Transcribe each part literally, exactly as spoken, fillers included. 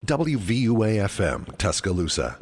W V U A F M, Tuscaloosa.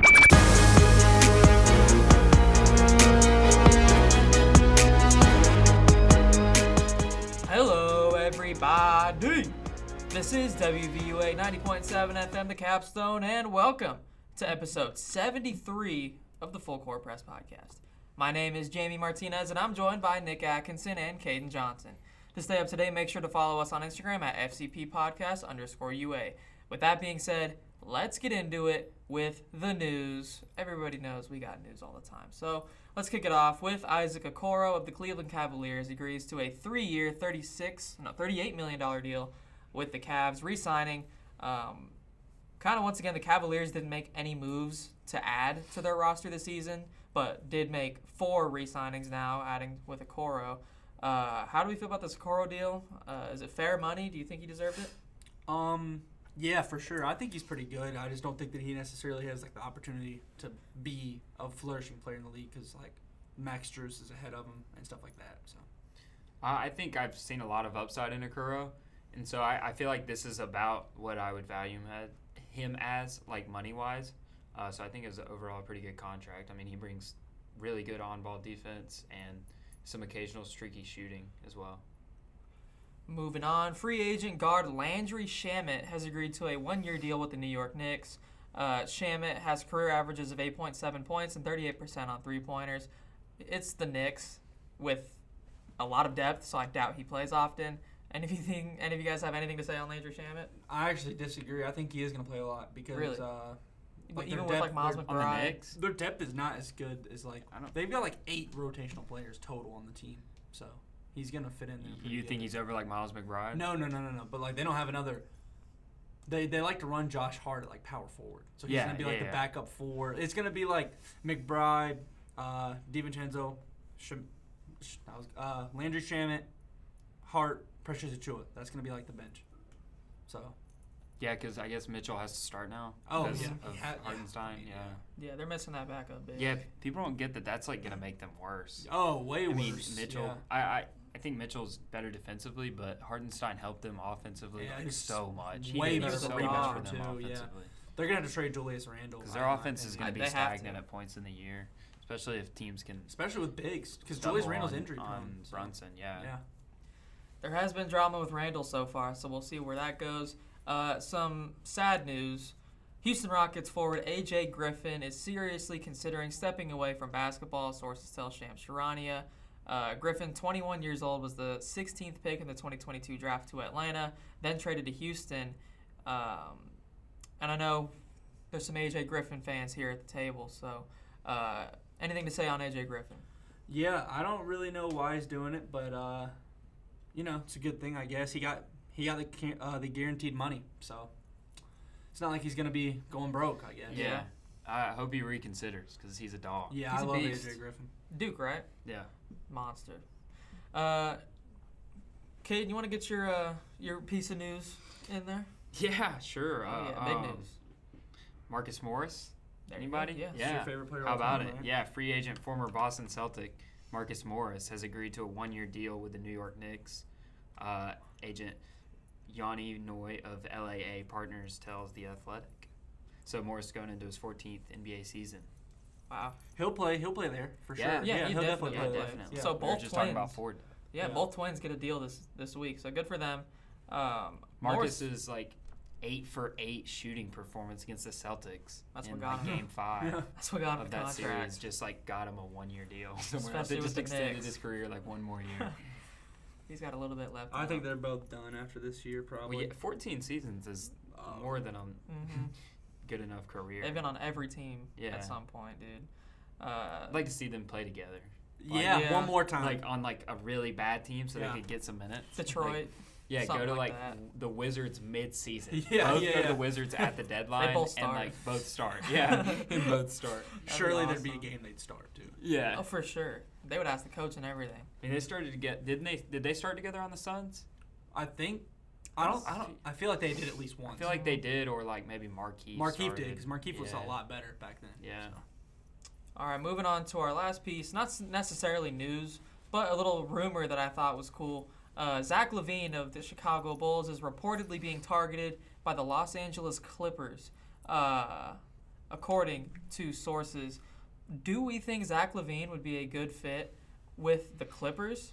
Hello, everybody. This is W V U A ninety point seven F M, The Capstone, and welcome to episode seventy-three of the Full Court Press Podcast. My name is Jamie Martinez, and I'm joined by Nick Atkinson and Caden Johnson. To stay up to date, make sure to follow us on Instagram at F C P Podcast underscore U A. With that being said, let's get into it with the news. Everybody knows we got news all the time. So let's kick it off with Isaac Okoro of the Cleveland Cavaliers agrees to a three-year, thirty-six, no, thirty-eight million dollars deal with the Cavs, re-signing. Um, kind of once again, the Cavaliers didn't make any moves to add to their roster this season, but did make four re-signings now, adding with Okoro. Uh, how do we feel about this Okoro deal? Uh, is it fair money? Do you think he deserved it? Um, yeah, for sure. I think he's pretty good. I just don't think that he necessarily has like the opportunity to be a flourishing player in the league because like Max Strus is ahead of him and stuff like that. So, uh, I think I've seen a lot of upside in Okoro, and so I, I feel like this is about what I would value him as, him as like money wise. Uh, so I think it's overall a pretty good contract. I mean, he brings really good on-ball defense and some occasional streaky shooting as well. Moving on, free agent guard Landry Shamet has agreed to a one-year deal with the New York Knicks. Uh, Shamet has career averages of eight point seven points and thirty-eight percent on three-pointers. It's the Knicks with a lot of depth, so I doubt he plays often. Anything, any of you guys have anything to say on Landry Shamet? I actually disagree. I think he is going to play a lot because Really? uh, Like their Even with depth- like Miles their- On the McBride? Knicks? their depth is not as good as like I don't- they've got like eight rotational players total on the team, so he's going to fit in there. pretty You good. think he's over like Miles McBride? No, no, no, no, no. But like they don't have another. They they like to run Josh Hart at like power forward, so he's Yeah, gonna be yeah, like the yeah. backup four. It's gonna be like McBride, uh, DiVincenzo, Sh- Sh- that was, uh, Landry Shamet, Hart, Precious Achiuwa. That's gonna be like the bench. So Yeah, because I guess Mitchell has to start now. Oh, because yeah. of He ha- yeah. Hartenstein. Yeah. Yeah, they're missing that backup big. Yeah, people don't get that. That's like gonna make them worse. oh, way I worse. mean, Mitchell. Yeah. I, I I think Mitchell's better defensively, but Hartenstein helped them offensively Yeah, like he's so much. way He better did than so Rebound, much for them too, yeah. offensively. They're gonna have to trade Julius Randle Because in their my offense is opinion. going to be They have to. stagnant at points in the year, especially if teams can especially with bigs, because stumble Julius Randle's on, injury on prone. so- Brunson. Yeah. Yeah. There has been drama with Randall so far, so we'll see where that goes. Uh, some sad news. Houston Rockets forward A J Griffin is seriously considering stepping away from basketball, sources tell Shams Charania. Uh, Griffin, twenty-one years old, was the sixteenth pick in the twenty twenty-two draft to Atlanta, then traded to Houston. Um, and I know there's some A J Griffin fans here at the table, so uh, anything to say on A J Griffin? Yeah, I don't really know why he's doing it, but uh, you know, it's a good thing, I guess. He got he got the ca- uh, the guaranteed money, so it's not like he's gonna be going broke, I guess. Yeah. I hope he reconsiders because he's a dog. Yeah, He's I a love beast. A J Griffin. Duke, right? Yeah. Monster. Uh, Kate, you want to get your uh, your piece of news in there? Yeah, sure. Oh, uh, yeah, big um, news. Marcus Morris. There you Anybody? go, yeah. He's your favorite player How of all about time, it? right? Yeah, free agent, former Boston Celtic Marcus Morris has agreed to a one-year deal with the New York Knicks. Uh, agent Yanni Noy of L A A Partners tells The Athletic. So Morris going into his fourteenth N B A season. Wow. He'll play. He'll play there for Yeah. sure. Yeah, he he'll definitely definitely will play play. there. Definitely. Yeah. So we were both just talking about twins- Ford. Yeah, Yeah. both twins get a deal this this week, so good for them. Um, Marcus Morris, is like eight for eight shooting performance against the Celtics That's in what got like him. game five. Yeah. that's what got him Of the that contract. series, just like got him a one-year deal. Somewhere else. Especially They with just the extended Knicks. his career like one more year. He's got a little bit left. I in think him. they're both done after this year, probably. Well, yeah, fourteen seasons is Oh. more than a Mhm. good enough career. They've been on every team Yeah. at some point, dude. Uh, I'd like to see them play together. Yeah, Yeah. one more time. Like on like a really bad team, so Yeah. they could get some minutes. Detroit. Like, yeah, something go to like like, that. w- the Wizards mid-season. Yeah, both yeah, go to yeah. the Wizards at the deadline. both start. And like both start. Yeah, and both start. That'd Surely be there'd be a awesome. game they'd start too. Yeah. Oh, for sure. They would ask the coach and everything. I mean, they started to get. Didn't they? Did they start together on the Suns? I think. I don't. I don't. I feel like they did at least once. I feel like they did, or like maybe Marquise. Markeith started. did because Markeith was Yeah. a lot better back then. Yeah. so. All right, moving on to our last piece. Not s- necessarily news, but a little rumor that I thought was cool. Uh, Zach LaVine of the Chicago Bulls is reportedly being targeted by the Los Angeles Clippers, uh, according to sources. Do we think Zach LaVine would be a good fit with the Clippers?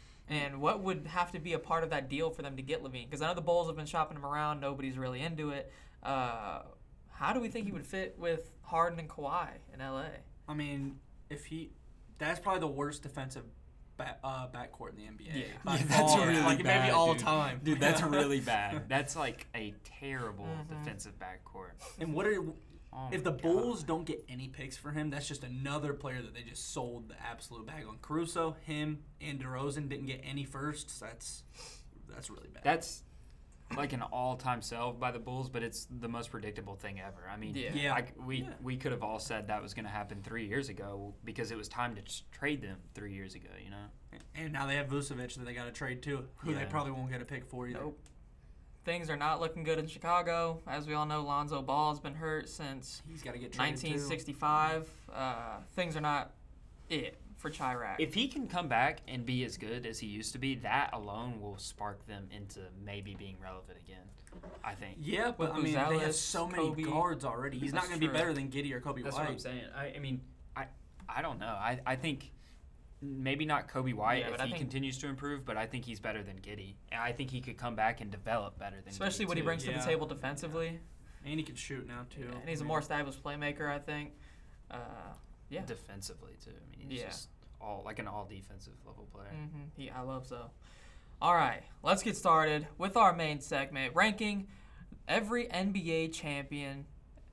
And what would have to be a part of that deal for them to get LaVine? Because I know the Bulls have been shopping him around. Nobody's really into it. Uh, how do we think he would fit with Harden and Kawhi in L A? I mean, if he, that's probably the worst defensive back, uh, backcourt in the N B A. Yeah. By Yeah, that's far. really like bad, maybe all dude. time, Dude, that's really bad. That's like a terrible Mhm. defensive backcourt. And what are Oh if the my Bulls God. don't get any picks for him? That's just another player that they just sold the absolute bag on. Caruso, him, and DeRozan didn't get any firsts. That's that's really bad. That's like an all-time sell by the Bulls, but it's the most predictable thing ever. I mean, Yeah. Yeah. like we Yeah. we could have all said that was going to happen three years ago because it was time to just trade them three years ago. You know. And now they have Vucevic that they got to trade too, who they Yeah. probably won't get a pick for either. Nope. Things are not looking good in Chicago. As we all know, Lonzo Ball's been hurt since He's got to get traded nineteen sixty-five. Uh, things are not it for Chirac. If he can come back and be as good as he used to be, that alone will spark them into maybe being relevant again. I think. too. Yeah, but With I mean, they have Uzelis, so many Kobe. guards already. He's not That's going to be true. better than Giddey or Kobe That's White. what I'm saying. I, I mean, I I don't know. I, I think maybe not Kobe White Yeah, if but I he think- continues to improve, but I think he's better than Giddey. And I think he could come back and develop better than Especially Giddey what he too. brings to Yeah. the table defensively. And he can shoot now too. And he's a I more mean, established playmaker, I think. Uh, yeah. defensively too. I mean, he's Yeah. just all like an all defensive level player. Mm-hmm. He, I love so. All right, let's get started with our main segment, ranking every N B A champion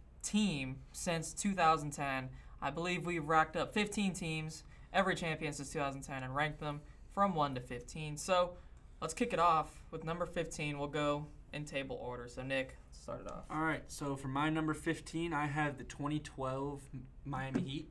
team since two thousand ten. I believe we've racked up fifteen teams, every champion since two thousand ten, and ranked them from one to fifteen. So let's kick it off with number fifteen. We'll go in table order. So, Nick, start it off. All right, so for my number fifteen, I have the twenty twelve Miami Heat.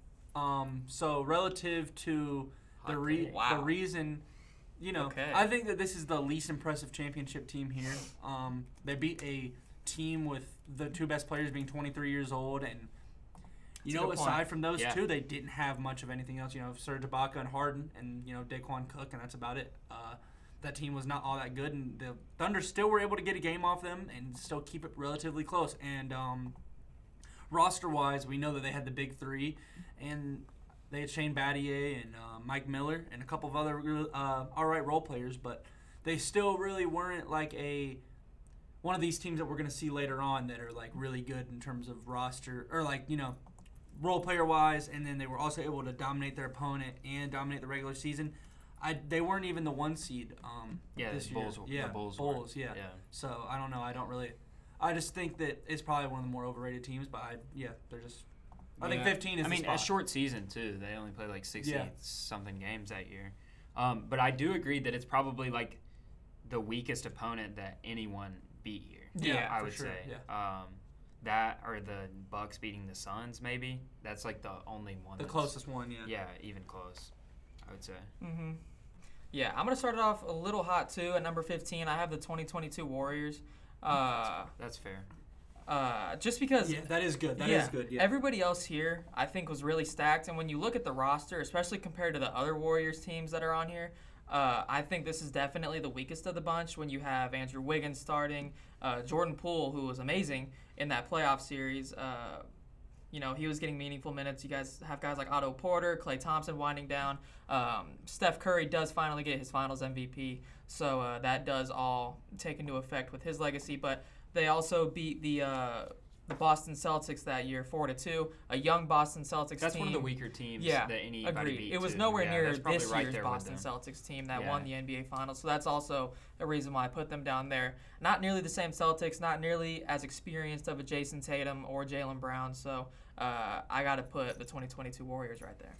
Um, so relative to the Hot re- take. Wow. the reason, you know, Okay. I think that this is the least impressive championship team here. Um, they beat a team with the two best players being twenty-three years old, and you That's a know, good aside point. from those Yeah. two, they didn't have much of anything else. You know, Serge Ibaka and Harden, and you know, Daquan Cook, and that's about it. Uh, that team was not all that good, and the Thunder still were able to get a game off them and still keep it relatively close. And um, roster-wise, we know that they had the big three, and they had Shane Battier and uh, Mike Miller and a couple of other uh, all right role players, but they still really weren't like a one of these teams that we're going to see later on that are like really good in terms of roster or like, you know, role player wise, and then they were also able to dominate their opponent and dominate the regular season. I they weren't even the one seed um, Yeah, this the year. Bulls. Yeah, the Bulls. Bulls. were. Yeah. yeah. So I don't know. I don't really. I just think that it's probably one of the more overrated teams. But I yeah, they're just. I think Yeah. fifteen is. I the mean, spot. a short season too. They only played like sixty Yeah. something games that year. Um, but I do agree that it's probably like the weakest opponent that anyone beat here. Yeah, I for would sure, say. Um, that or the Bucks beating the Suns, maybe. That's like the only one. the that's- closest one. Yeah. Yeah, even close. I would say. Mm-hmm. Yeah, I'm going to start it off a little hot, too. At number fifteen, I have the twenty twenty-two Warriors. Uh, That's fair. uh, just because Yeah, that is good. That is yeah, good. Yeah. everybody else here, I think, was really stacked. And when you look at the roster, especially compared to the other Warriors teams that are on here, uh, I think this is definitely the weakest of the bunch when you have Andrew Wiggins starting, uh, Jordan Poole, who was amazing in that playoff series. Uh, you know, he was getting meaningful minutes. You guys have guys like Otto Porter, Klay Thompson winding down. Um, Steph Curry does finally get his finals M V P, so uh, that does all take into effect with his legacy. But they also beat the uh, the Boston Celtics that year, four to two. A young Boston Celtics That's team. one of the weaker teams Yeah, that anybody Agreed. beat. It was too. nowhere Yeah, near that's probably this right year's there with Boston them. Celtics team that Yeah. won the N B A Finals. So that's also a reason why I put them down there. Not nearly the same Celtics, not nearly as experienced of a Jason Tatum or Jaylen Brown. So uh, I got to put the twenty twenty-two Warriors right there.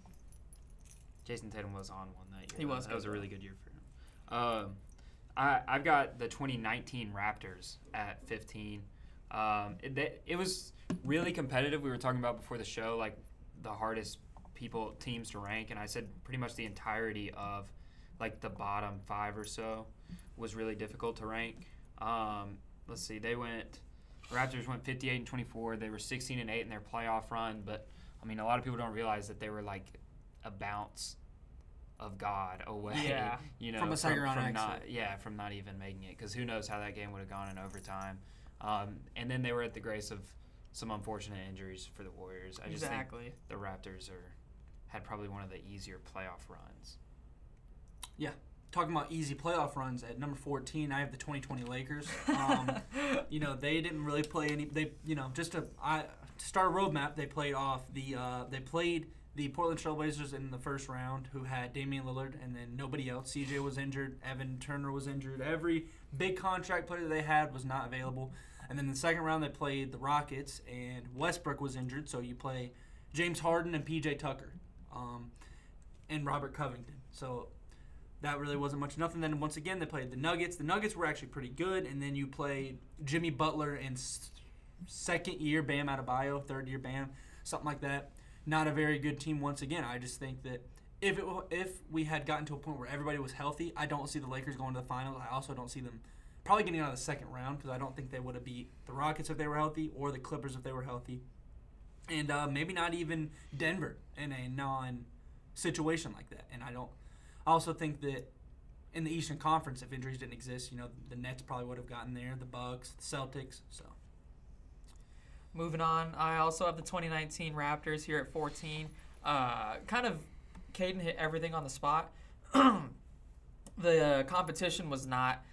Jason Tatum was on one that year. He though. was That good, was a though. really good year for him. Um, I I've got the twenty nineteen Raptors at fifteen. Um, it, they, it was really competitive. We were talking about before the show, like the hardest people teams to rank, and I said pretty much the entirety of like the bottom five or so was really difficult to rank. Um, let's see, they went. Raptors went fifty-eight and twenty-four. They were sixteen and eight in their playoff run, but I mean, a lot of people don't realize that they were like a bounce of God away. Yeah. You know, From a second round from exit. not, yeah, from not even making it, because who knows how that game would have gone in overtime. Um, and then they were at the grace of some unfortunate injuries for the Warriors. I just Exactly. think the Raptors are had probably one of the easier playoff runs. Yeah. Talking about easy playoff runs, at number fourteen, I have the twenty twenty Lakers. Um, you know, they didn't really play any. They, you know, just to, I, to start a roadmap, they played off the. Uh, they played the Portland Trailblazers in the first round, who had Damian Lillard, and then nobody else. C J was injured. Evan Turner was injured. Every big contract player they had was not available. And then in the second round, they played the Rockets, and Westbrook was injured. So you play James Harden and P J Tucker, um, and Robert Covington. So that really wasn't much enough. And then once again, they played the Nuggets. The Nuggets were actually pretty good. And then you played Jimmy Butler and s- second year Bam Adebayo, third year Bam, something like that. Not a very good team once again. I just think that if it, if we had gotten to a point where everybody was healthy, I don't see the Lakers going to the finals. I also don't see them probably getting out of the second round, because I don't think they would have beat the Rockets if they were healthy, or the Clippers if they were healthy. And uh, maybe not even Denver in a non-situation like that. And I don't. I also think that in the Eastern Conference, if injuries didn't exist, you know, the Nets probably would have gotten there, the Bucks, the Celtics. So, Moving on, I also have the twenty nineteen Raptors here at fourteen. Uh, kind of, Caden hit everything on the spot. The uh, competition was not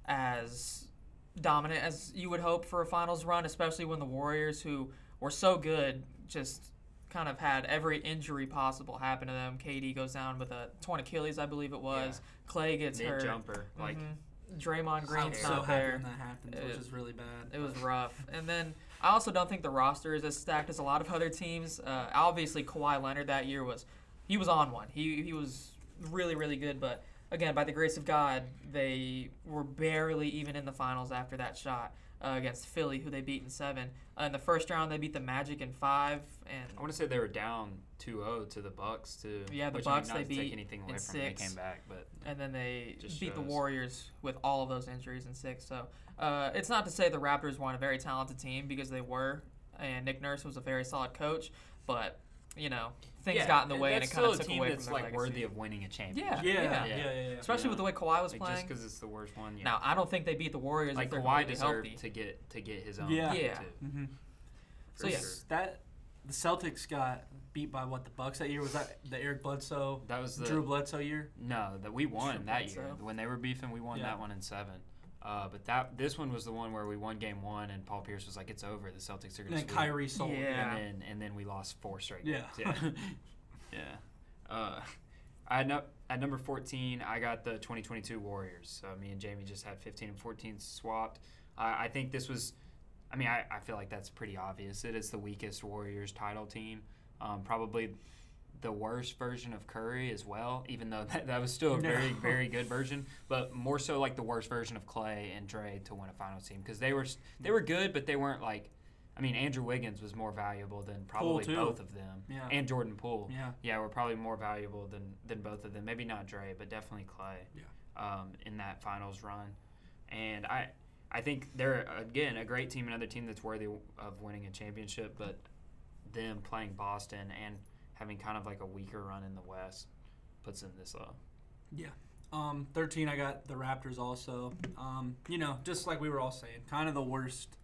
as dominant as you would hope for a finals run, especially when the Warriors, who were so good, just kind of had every injury possible happen to them. K D goes down with a torn Achilles, I believe it was. Yeah. Clay gets Mid hurt. jumper, like Mhm. Draymond I'm Green's so not happy there. when that happens, which It- is really bad. It was rough. And then I also don't think the roster is as stacked as a lot of other teams. Uh, obviously, Kawhi Leonard that year was he was on one. He he was really really good. But again, by the grace of God, they were barely even in the finals after that shot uh, against Philly, who they beat in seven. Uh, in the first round, they beat the Magic in five. And I want to say they were down two oh to the Bucks too. Yeah, the which, I mean, Bucks not they to beat take anything away in from them. They six. came back, but and then they Just beat the shows. Warriors with all of those injuries in six. So uh, it's not to say the Raptors weren't a very talented team, because they were, and Nick Nurse was a very solid coach. But you know, things yeah, got in the way, and it that's kind of still took a team away that's from their like legacy. worthy of winning a championship. Yeah, Yeah, yeah. yeah, yeah, yeah. yeah. Especially Yeah. with the way Kawhi was Like, playing. just because it's the worst one. Yeah. Now I don't think they beat the Warriors like if they're Kawhi completely deserved healthy. to get to get his own. Yeah. too, Yeah. Mm-hmm. So for yeah. sure. That the Celtics got beat by what, the Bucks that year? Was that the Eric Bledsoe, That was the Drew Bledsoe year? No, that we won Drew that Bledsoe. year when they were beefing. We won Yeah. that one in seven. Uh, but that this one was the one where we won game one, and Paul Pierce was like, "It's over. The Celtics are And going then to." Kyrie sold. Yeah. And then and then we lost four straight. Yeah. games. Yeah. yeah. Uh, I had no, at number fourteen, I got the twenty twenty-two Warriors. So me and Jamie just had fifteen and fourteen swapped. Uh, I think this was. I mean, I, I feel like that's pretty obvious. It is the weakest Warriors title team. Um, probably the worst version of Curry as well, even though that, that was still a very, No. very good version. But more so like the worst version of Clay and Dre to win a finals team, because they were they were good, but they weren't like. I mean, Andrew Wiggins was more valuable than probably too. both of them, Yeah. and Jordan Poole. Yeah. Yeah, were probably more valuable than, than both of them. Maybe not Dre, but definitely Clay. Yeah. Um, in that finals run, and I. I think they're, again, a great team, another team that's worthy of winning a championship, but them playing Boston and having kind of like a weaker run in the West puts them this low. Yeah. Um, thirteen, I got the Raptors also. Um, you know, just like we were all saying, kind of the worst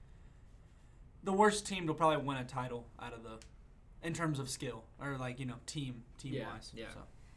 the worst team to probably win a title out of the in terms of skill, or like, you know, team team Yeah, wise. yeah. So.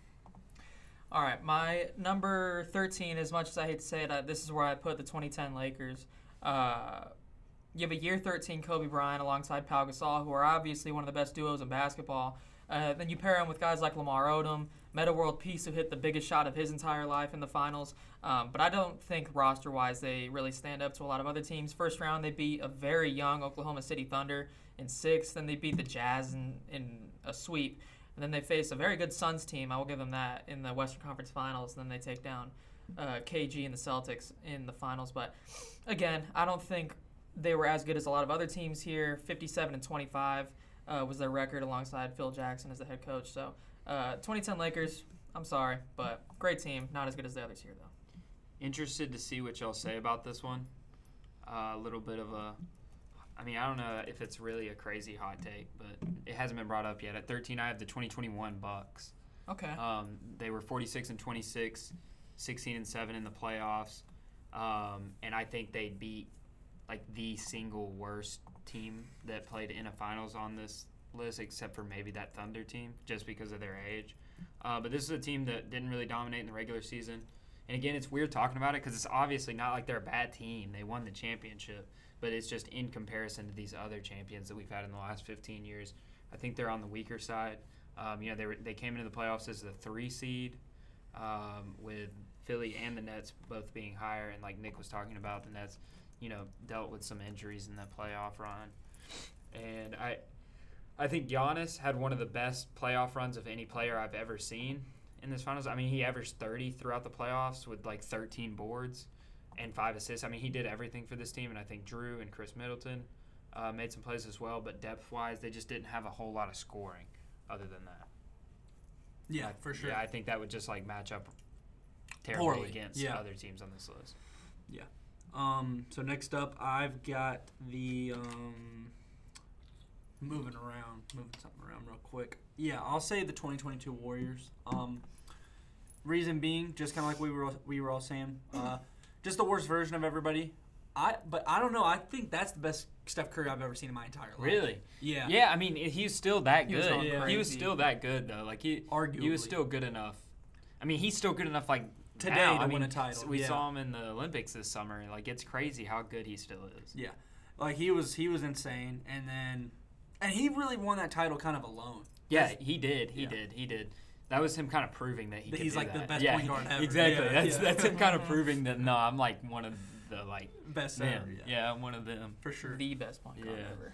All right, my number thirteen, as much as I hate to say it, uh, this is where I put the twenty ten Lakers. Uh, you have a year thirteen Kobe Bryant alongside Pau Gasol, who are obviously one of the best duos in basketball. Uh, then you pair him with guys like Lamar Odom, Meta World Peace, who hit the biggest shot of his entire life in the finals. Um, but I don't think roster-wise they really stand up to a lot of other teams. First round, they beat a very young Oklahoma City Thunder in six. Then they beat the Jazz in, in a sweep. And then they face a very good Suns team, I will give them that, in the Western Conference Finals. And then they take down uh, K G and the Celtics in the finals. But again, I don't think they were as good as a lot of other teams here. fifty-seven and twenty-five uh, was their record alongside Phil Jackson as the head coach. So uh, twenty ten Lakers, I'm sorry, but great team. Not as good as the others here, though. Interested to see what y'all say about this one. Uh, a little bit of a, I mean, I don't know if it's really a crazy hot take, but it hasn't been brought up yet. At thirteen, I have the twenty twenty-one Bucks. Okay. Um, they were forty-six and twenty-six, sixteen and seven in the playoffs, um, and I think they beat like the single worst team that played in a finals on this list, except for maybe that Thunder team, just because of their age. Uh, but this is a team that didn't really dominate in the regular season. And again, it's weird talking about it because it's obviously not like they're a bad team. They won the championship, but it's just in comparison to these other champions that we've had in the last fifteen years. I think they're on the weaker side. Um, you know, they were, they came into the playoffs as the three seed, um, with Philly and the Nets both being higher. And like Nick was talking about, the Nets, you know, dealt with some injuries in that playoff run. And I, I think Giannis had one of the best playoff runs of any player I've ever seen in this finals. I mean, he averaged thirty throughout the playoffs with like thirteen boards and five assists. I mean, he did everything for this team, and I think Drew and Chris Middleton uh, made some plays as well. But depth-wise, they just didn't have a whole lot of scoring other than that. Yeah, I, for sure. Yeah, I think that would just like match up terribly Poorly, against yeah. other teams on this list. Yeah. Um, so next up, I've got the um, moving around, moving something around real quick. Yeah, I'll say the twenty twenty-two Warriors. Um, reason being, just kind of like we were we were all saying, uh, just the worst version of everybody. I but I don't know. I think that's the best Steph Curry I've ever seen in my entire life. Really? Yeah. Yeah, I mean, he's still that He was good. going Yeah. He was crazy. still that good, though. Like, he, Arguably. he was still good enough. I mean, he's still good enough, like, Today now. to I win mean, a title, We yeah. saw him in the Olympics this summer. Like, it's crazy how good he still is. Yeah. Like he was he was insane, and then and he really won that title kind of alone. Yeah, he did. He Yeah. did. He did. That was him kind of proving that he That could he's, do like, the that. best yeah, point guard ever. Exactly. Yeah, that's yeah. that's him kind of proving that, no, I'm, like, one of the, like, Best them. ever. Yeah. Yeah, I'm one of them. For sure. The best point guard Yeah. ever.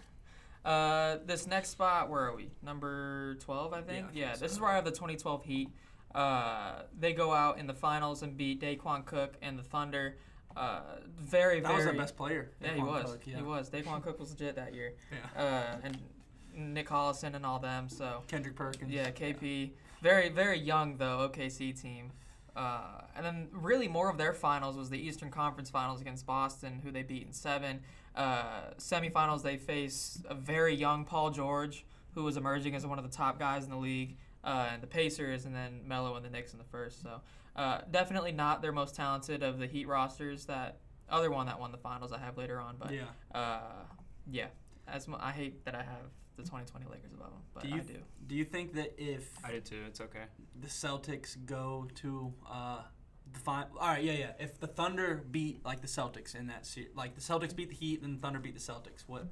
Uh, this next spot, where are we? Number twelve, I think. Yeah, I think Yeah, this so. is where I have the twenty twelve Heat. Uh, they go out in the finals and beat Daquan Cook and the Thunder. Uh, very, That very. was their best player. Yeah, he Daquan was. Cook, yeah. He was. Daquan Cook was legit that year. Yeah. Uh, and Nick Collison and all them. So Kendrick Perkins. yeah, K P. Very, very young though. O K C team. Uh, and then really more of their finals was the Eastern Conference Finals against Boston, who they beat in seven. Uh, semifinals, they face a very young Paul George, who was emerging as one of the top guys in the league, uh, and the Pacers, and then Melo and the Knicks in the first. So uh, definitely not their most talented of the Heat rosters. That other one that won the finals I have later on. But Yeah. uh, yeah, as mu- I hate that I have the twenty twenty Lakers above them, but Do you I do. do you think that if I did, too. It's okay. the Celtics go to uh, the final, all right, yeah, yeah. If the Thunder beat like the Celtics in that series, like the Celtics beat the Heat, and the Thunder beat the Celtics, what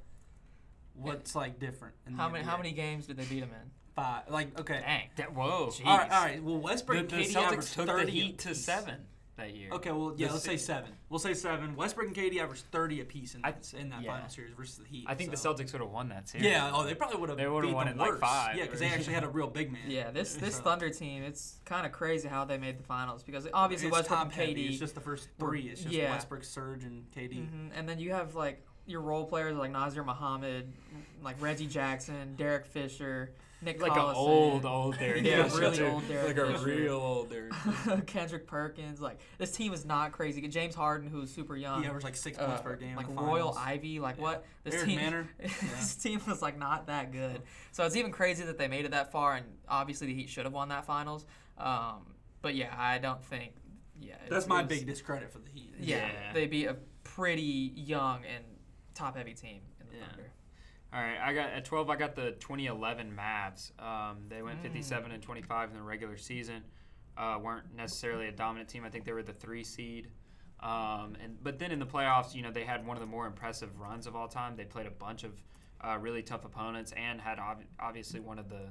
what's like different? In How the many N B A? how many games did they beat them in? Five. Like okay. Dang. That, whoa. Jeez. All right, all right. Well, Westbrook The, and the K D Celtics averaged took thirty the Heat to apiece. seven that year. Okay, well, yeah, The let's say se- seven. We'll say seven. Westbrook and K D averaged thirty apiece in, I- that in that yeah. final series versus the Heat. I think so. the Celtics would have won that series. Yeah, oh, they probably would have. They would've beat won them in, like, worse. five. Yeah, because they actually had a real big man. Yeah, this this So- Thunder team, it's kind of crazy how they made the finals because obviously it's Westbrook top and K heavy. D, It's just the first were- three. It's just yeah. Westbrook, Serge, and K D. Mhm, and then you have like your role players like Nazir Muhammad, like Reggie Jackson, Derek Fisher, Nick Like Collison, an old, old Derrick Yeah, Fisher, really too. old Derrick Like a Fisher. real old Derrick Fisher. Kendrick Perkins. Like this team is not crazy. James Harden, who's super young. He averaged like six uh, points per game. like in the Royal finals. Ivy, like Yeah. what? This Aaron team, Manor. this team was like not that good. So it's even crazy that they made it that far, and obviously the Heat should have won that finals. Um, but yeah, I don't think. Yeah, it- That's it my was- big discredit for the Heat. Yeah, Yeah. they beat a pretty young and top-heavy team in the Yeah. Thunder. All right, I got at twelve. I got the twenty eleven Mavs. Um, they went fifty-seven and twenty-five in the regular season. Uh, weren't necessarily a dominant team. I think they were the three seed. Um, and but then in the playoffs, you know, they had one of the more impressive runs of all time. They played a bunch of uh, really tough opponents and had ob- obviously one of the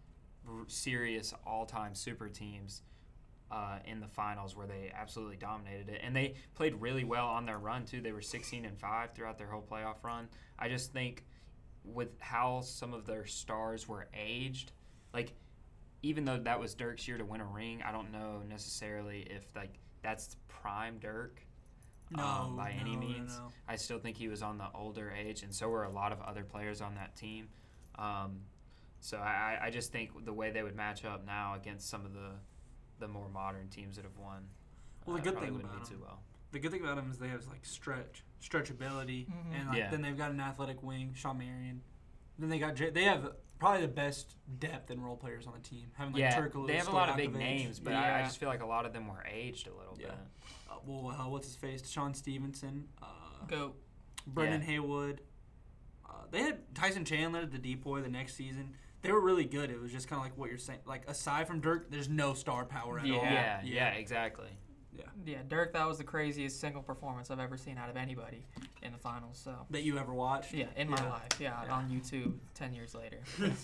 r- serious all-time super teams uh, in the finals where they absolutely dominated it. And they played really well on their run too. They were sixteen and five throughout their whole playoff run. I just think with how some of their stars were aged, like even though that was Dirk's year to win a ring, I don't know necessarily if like that's prime Dirk No, um, by any no, no, means. no. I still think he was on the older age, and so were a lot of other players on that team. Um, so I, I just think the way they would match up now against some of the the more modern teams that have won, Well, the uh, good probably thing wouldn't about be too them- well. The good thing about them is they have like stretch, stretchability, Mhm. and like Yeah. then they've got an athletic wing, Shawn Marion. Then they got J- they have probably the best depth and role players on the team. Having like yeah, Turkoglu, they have a lot of big Stojakovic. names, but I, I Yeah. just feel like a lot of them were aged a little Yeah. bit. Uh, well, uh, what's his face? Sean Stevenson, uh, Go. Brendan Yeah. Haywood. Uh, they had Tyson Chandler, the depoy, the next season. They were really good. It was just kind of like what you're saying. Like aside from Dirk, there's no star power at Yeah. all. Yeah, yeah, exactly. Yeah, Dirk, that was the craziest single performance I've ever seen out of anybody in the finals. So That you ever watched? yeah, in my Yeah. life, yeah, Yeah. on YouTube ten years later.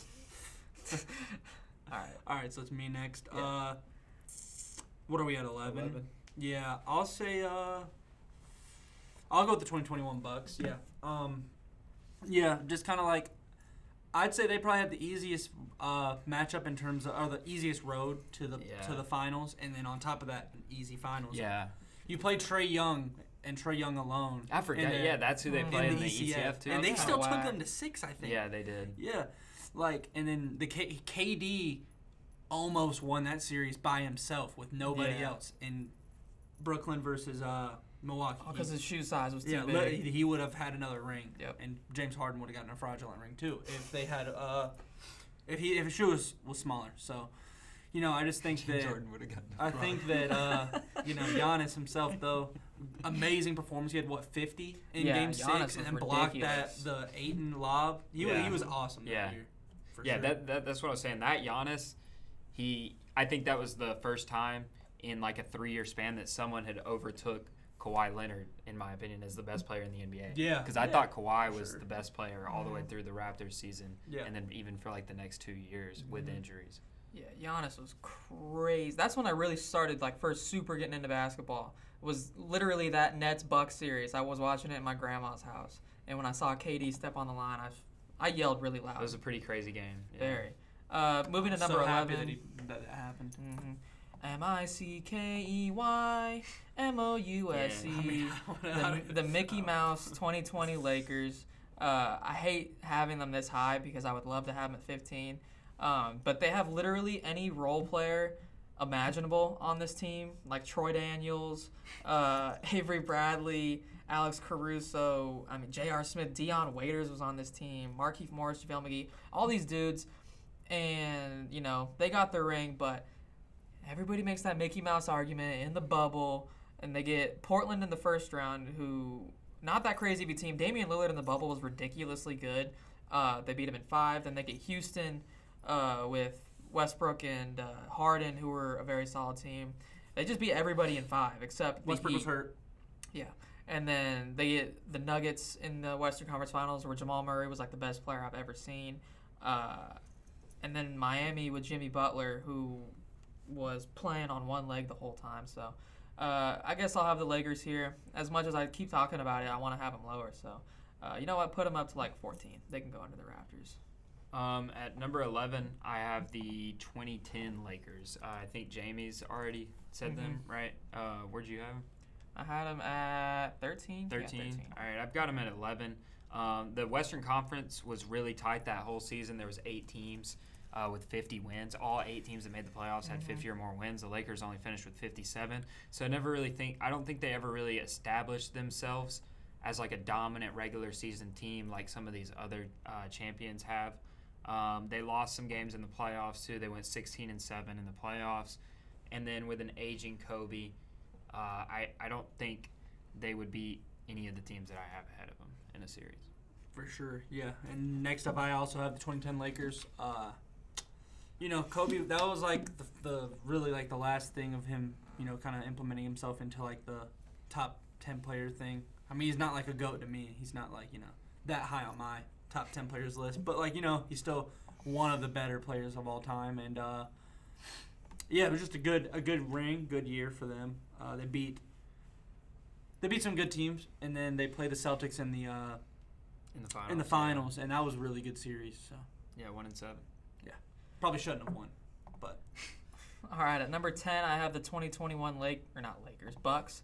All right. All right, so it's me next. Yeah. Uh, what are we at? Eleven. eleven. Yeah, I'll say. Uh, I'll go with the twenty twenty-one Bucks. Yeah. Um, yeah, just kind of like. I'd say they probably had the easiest uh, matchup in terms of, or the easiest road to the Yeah. to the finals, and then on top of that, an easy finals. Yeah. You played Trey Young and Trey Young alone. I forgot. in the- Yeah, that's who they in played in the the E C F too. and they That's still kinda took whack. them to six, I think. Yeah, they did. Yeah, like, and then the K- KD almost won that series by himself with nobody Yeah. else in Brooklyn versus uh, Milwaukee. Because his shoe size was too yeah, big. li- he would have had another ring. Yep. And James Harden would have gotten a fraudulent ring too if they had uh, if he if his shoe was, was smaller. So, you know, I just think that would have gotten I think that uh, you know, Giannis himself though, amazing performance. He had what fifty in Yeah, game Giannis six, was and then blocked ridiculous. that the Ayton lob. He wa- Yeah. he was awesome Yeah. that year. For yeah, sure. that, that that's what I was saying. That Giannis, he I think that was the first time in like a three-year span that someone had overtook Kawhi Leonard, in my opinion, as the best player in the N B A. Yeah. Because I Yeah, thought Kawhi for was sure. the best player all the way through the Raptors season, Yeah. and then even for like the next two years with injuries. Yeah, Giannis was crazy. That's when I really started, like, first super getting into basketball. Was literally that Nets Bucks series. I was watching it in my grandma's house, and when I saw K D step on the line, I, I yelled really loud. It was a pretty crazy game. Yeah. Very. Uh, moving to so number happy eleven. that, he, that it happened. Mm-hmm. M I C K E Y M O U S E. Yeah, I mean, The, the Mickey Mouse twenty twenty Lakers. Uh, I hate having them this high because I would love to have them at fifteen. Um, but they have literally any role player imaginable on this team, like Troy Daniels, uh, Avery Bradley, Alex Caruso. I mean, J R. Smith, Deion Waiters was on this team. Markieff Morris, JaVale McGee, all these dudes. And, you know, they got their ring, but everybody makes that Mickey Mouse argument in the bubble, and they get Portland in the first round, who not that crazy of a team. Damian Lillard in the bubble was ridiculously good. Uh, they beat him in five. Then they get Houston uh, with Westbrook and uh, Harden, who were a very solid team. They just beat everybody in five except the Westbrook was Heat. hurt. Yeah. And then they get the Nuggets in the Western Conference Finals, where Jamal Murray was like the best player I've ever seen. Uh, and then Miami with Jimmy Butler, who was playing on one leg the whole time. So uh, I guess I'll have the Lakers here. As much as I keep talking about it, I want to have them lower. So uh, you know what? Put them up to like fourteen. They can go under the Raptors. Um, at number eleven, I have the twenty ten Lakers. Uh, I think Jamie's already said them, right? Uh, where'd you have them? I had them at thirteen. Yeah, thirteen. thirteen. All right, I've got them at eleven. Um, the Western Conference was really tight that whole season. There was eight teams uh, with fifty wins. All eight teams that made the playoffs had fifty or more wins. The Lakers only finished with fifty-seven. So I never really think – I don't think they ever really established themselves as like a dominant regular season team like some of these other uh, champions have. Um, they lost some games in the playoffs too. They went sixteen and seven in the playoffs. And then with an aging Kobe – Uh, I, I don't think they would beat any of the teams that I have ahead of them in a series. For sure, yeah. And next up, I also have the twenty ten Lakers. Uh, you know, Kobe, that was like the, the really like the last thing of him, you know, kind of implementing himself into like the top ten player thing. I mean, he's not like a GOAT to me. He's not like, you know, that high on my top ten players list. But like, you know, he's still one of the better players of all time. And uh, yeah, it was just a good a good ring, good year for them. Uh, they beat they beat some good teams, and then they played the Celtics in the uh, In the finals. in the finals, and that was a really good series. So Yeah, one and seven. probably shouldn't have won, but All right, at number ten, I have the twenty twenty-one Lake or not Lakers, Bucks.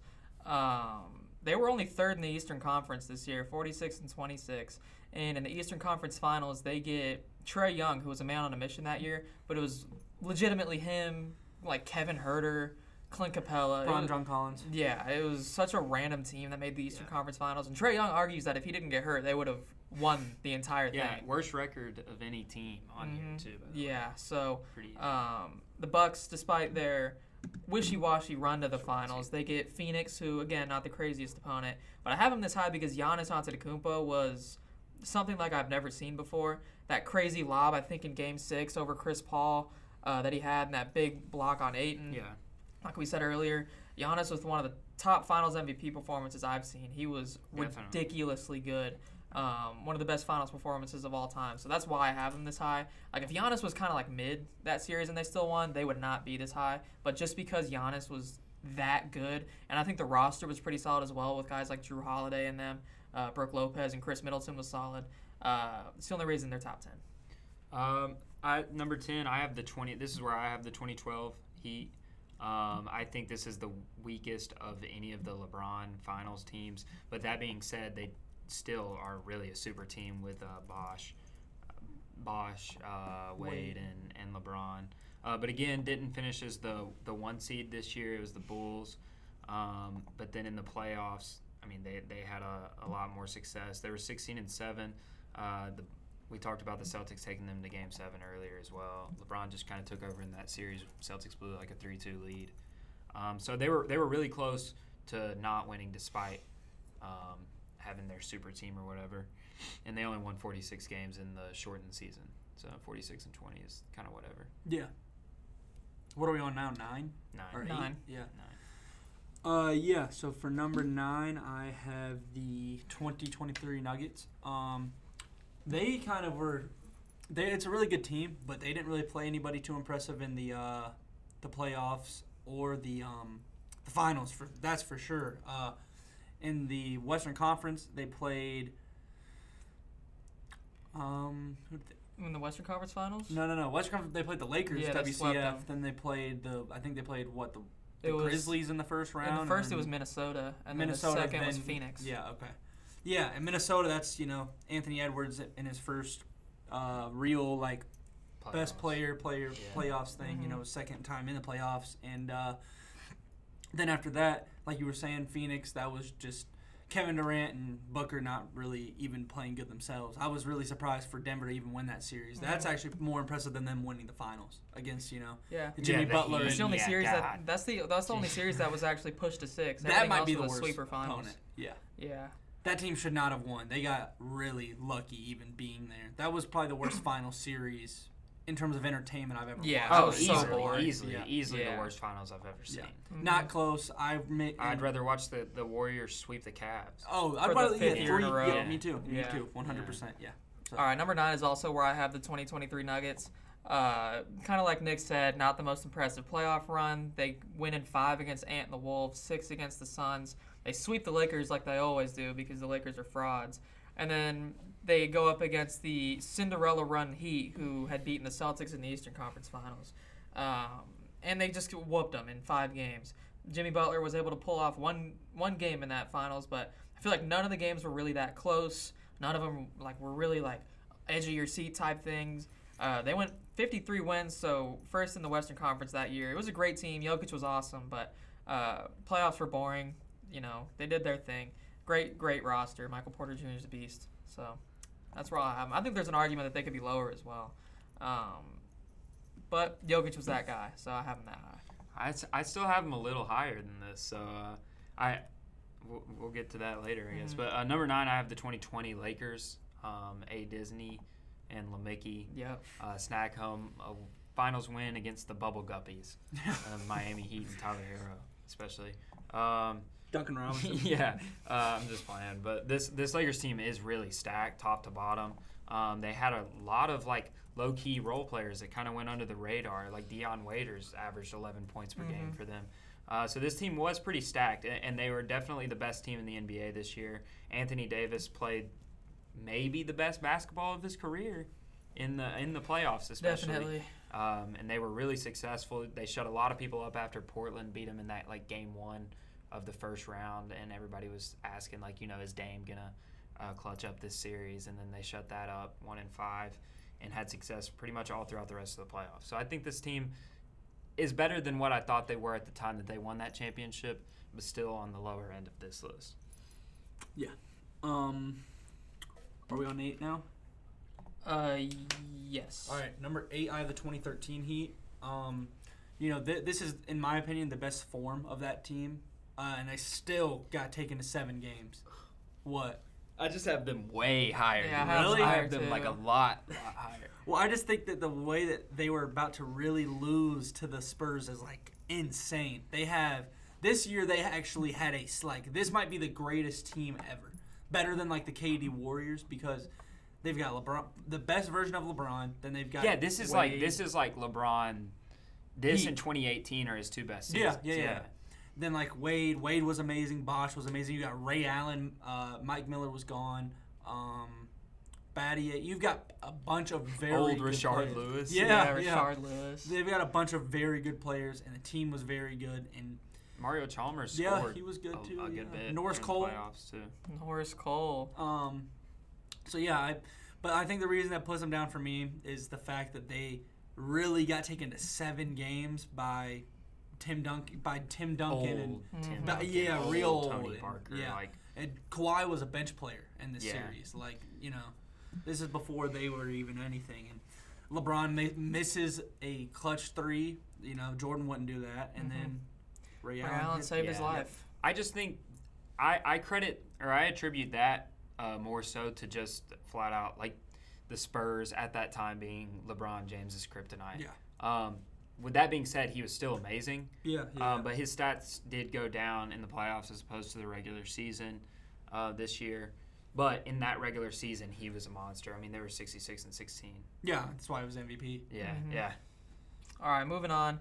Um, they were only third in the Eastern Conference this year, forty-six and twenty-six. And in the Eastern Conference Finals, they get Trae Young, who was a man on a mission that year, but it was legitimately him, like Kevin Herter, Clint Capella. Bron It was- John Collins. Yeah, it was such a random team that made the Eastern Yeah. Conference Finals. And Trae Young argues that if he didn't get hurt, they would have won the entire Yeah, thing. worst record of any team on Mhm. here too. By the way. Yeah, so Pretty. um, the Bucks, despite their wishy-washy run to the finals, they get Phoenix, who again not the craziest opponent, but I have them this high because Giannis Antetokounmpo was something like I've never seen before. That crazy lob, I think in Game Six over Chris Paul, uh, that he had, and that big block on Ayton. yeah. Like we said earlier, Giannis was one of the top Finals M V P performances I've seen. He was Definitely. ridiculously good. Um, one of the best Finals performances of all time. So that's why I have him this high. Like if Giannis was kind of like mid that series and they still won, they would not be this high. But just because Giannis was that good, and I think the roster was pretty solid as well with guys like Drew Holiday and them, uh, Brooke Lopez and Chris Middleton was solid. Uh, it's the only reason they're top ten. Um, I number ten. I have the twenty. This is where I have the twenty twelve Heat. Um, I think this is the weakest of any of the LeBron Finals teams. But that being said, they still are really a super team with uh, Bosh, Bosh, uh, Wade, Wade. and and LeBron. Uh, but again, didn't finish as the the one seed this year. It was the Bulls. Um, but then in the playoffs, I mean, they they had a, a lot more success. They were sixteen and seven. Uh, the We talked about the Celtics taking them to Game Seven earlier as well. LeBron just kind of took over in that series. Celtics blew like a three two lead. Um, so they were they were really close to not winning despite um, having their super team or whatever. And they only won forty-six games in the shortened season. So forty-six and twenty is kind of whatever. Yeah. What are we on now? Nine Nine. or eight? Nine. Yeah. Nine. Uh, yeah. So for number nine, I have the twenty twenty-three Nuggets. Um, they kind of were. They it's a really good team, but they didn't really play anybody too impressive in the uh, the playoffs or the um, the finals. For that's for sure. Uh, in the Western Conference, they played. Um, who did they, In the Western Conference Finals? no, no, no. Western Conference, they played the Lakers, Yeah, they W swept C F. them. Then they played the. I think they played what the, It the was- Grizzlies in the first round. In the and first, it then was Minnesota, and Minnesota. then the second was then- Phoenix. Yeah. Okay. Yeah, and Minnesota. That's you know Anthony Edwards in his first uh, real like best Playoffs. player player Yeah. playoffs thing. You Mhm. know, second time in the playoffs, and uh, then after that, like you were saying, Phoenix. That was just Kevin Durant and Booker not really even playing good themselves. I was really surprised for Denver to even win that series. That's Mhm. actually more impressive than them winning the finals against you know Yeah. the Jimmy the Butler. Heat. It's the only Yeah, series God. that that's the that's the only series that was actually pushed to six. That Everything might else be the was worst sweeper finals. opponent. Yeah. Yeah. That team should not have won. They got really lucky even being there. That was probably the worst final series in terms of entertainment I've ever Yeah, watched. that Oh, was so easily, boring. easily, Yeah. easily Yeah. the worst finals I've ever seen. Yeah. Mhm. Not close. I ma- I'd rather watch the, the Warriors sweep the Cavs. Oh, For I'd the rather fifth yeah, year in three, a row. Yeah, me too. Yeah. Me too. One hundred percent. Yeah. So, All right, number nine is also where I have the twenty twenty-three Nuggets. Uh, kind of like Nick said, not the most impressive playoff run. They win in five against Ant and the Wolves, six against the Suns. They sweep the Lakers like they always do because the Lakers are frauds. And then they go up against the Cinderella run Heat, who had beaten the Celtics in the Eastern Conference Finals. Um, and they just whooped them in five games. Jimmy Butler was able to pull off one one game in that finals, but I feel like none of the games were really that close. None of them like were really like edge of your seat type things. Uh, they went fifty-three wins, so first in the Western Conference that year. It was a great team. Jokic was awesome, but uh, playoffs were boring. You know, they did their thing. Great, great roster. Michael Porter Junior is a beast. So that's where I have them. I think there's an argument that they could be lower as well. Um, but Jokic was that guy, so I have him that high. I, s- I still have them a little higher than this, so uh, I we'll, we'll get to that later, I guess. Mhm. But uh, number nine, I have the twenty twenty Lakers. Um, A. Disney and LeMickey Yep. uh, snag home a finals win against the Bubble Guppies, uh, Miami Heat and Tyler Hero, especially. Um, Duncan Robinson. yeah, uh, I'm just playing. But this this Lakers team is really stacked, top to bottom. Um, they had a lot of like low key role players that kind of went under the radar. Like Deion Waiters averaged eleven points per game Mhm. for them. Uh, so this team was pretty stacked, a- and they were definitely the best team in the N B A this year. Anthony Davis played maybe the best basketball of his career in the in the playoffs, especially. Definitely. Um, and they were really successful. They shut a lot of people up after Portland beat them in that like game one of the first round, and everybody was asking like, you know, is Dame gonna uh, clutch up this series? And then they shut that up, one in five, and had success pretty much all throughout the rest of the playoffs. So I think this team is better than what I thought they were at the time that they won that championship, but still on the lower end of this list. Yeah. Um, are we on eight now? Uh, yes. All right, number eight, I have the twenty thirteen Heat. Um, you know, th- this is, in my opinion, the best form of that team, uh, and they still got taken to seven games. What? I just have them way higher. Yeah, I than have this. them I higher, have them too. like a lot, lot higher. Well, I just think that the way that they were about to really lose to the Spurs is like insane. They have this year. They actually had a like this might be the greatest team ever, better than like the K D Warriors because they've got LeBron, the best version of LeBron. Then they've got Yeah, this is Wade. like this is like LeBron. This Heat. and twenty eighteen are his two best Yeah, seasons. yeah, yeah. Then like Wade, Wade was amazing. Bosh was amazing. You got Ray Allen. Uh, Mike Miller was gone. Um, Batty. You've got a bunch of very Old good Rashard players. Lewis. Yeah, yeah, yeah. Rashard Lewis. They've got a bunch of very good players, and the team was very good. And Mario Chalmers Yeah, scored he was good a, too, a good yeah. bit. Norris in Cole. The playoffs too. Norris Cole. um, so yeah, I, but I think the reason that puts them down for me is the fact that they really got taken to seven games by Tim Duncan, by Tim Duncan, and Old Tim Mhm. Ba- Duncan, yeah, old real old, Tony and- Parker. yeah. Like and Kawhi was a bench player in this Yeah. series. Like you know, this is before they were even anything. And LeBron ma- misses a clutch three. You know, Jordan wouldn't do that. And Mhm. then Ray Ray Allen, Allen hit- saved his yeah. life. I just think I, I credit or I attribute that uh, more so to just flat out like the Spurs at that time being LeBron James's kryptonite. Yeah. Um, with that being said, he was still amazing. Yeah, yeah. Um, but his stats did go down in the playoffs as opposed to the regular season uh, this year. But in that regular season, he was a monster. I mean, they were sixty-six and sixteen. yeah, that's why he was M V P. Yeah, Mhm. yeah. All right, moving on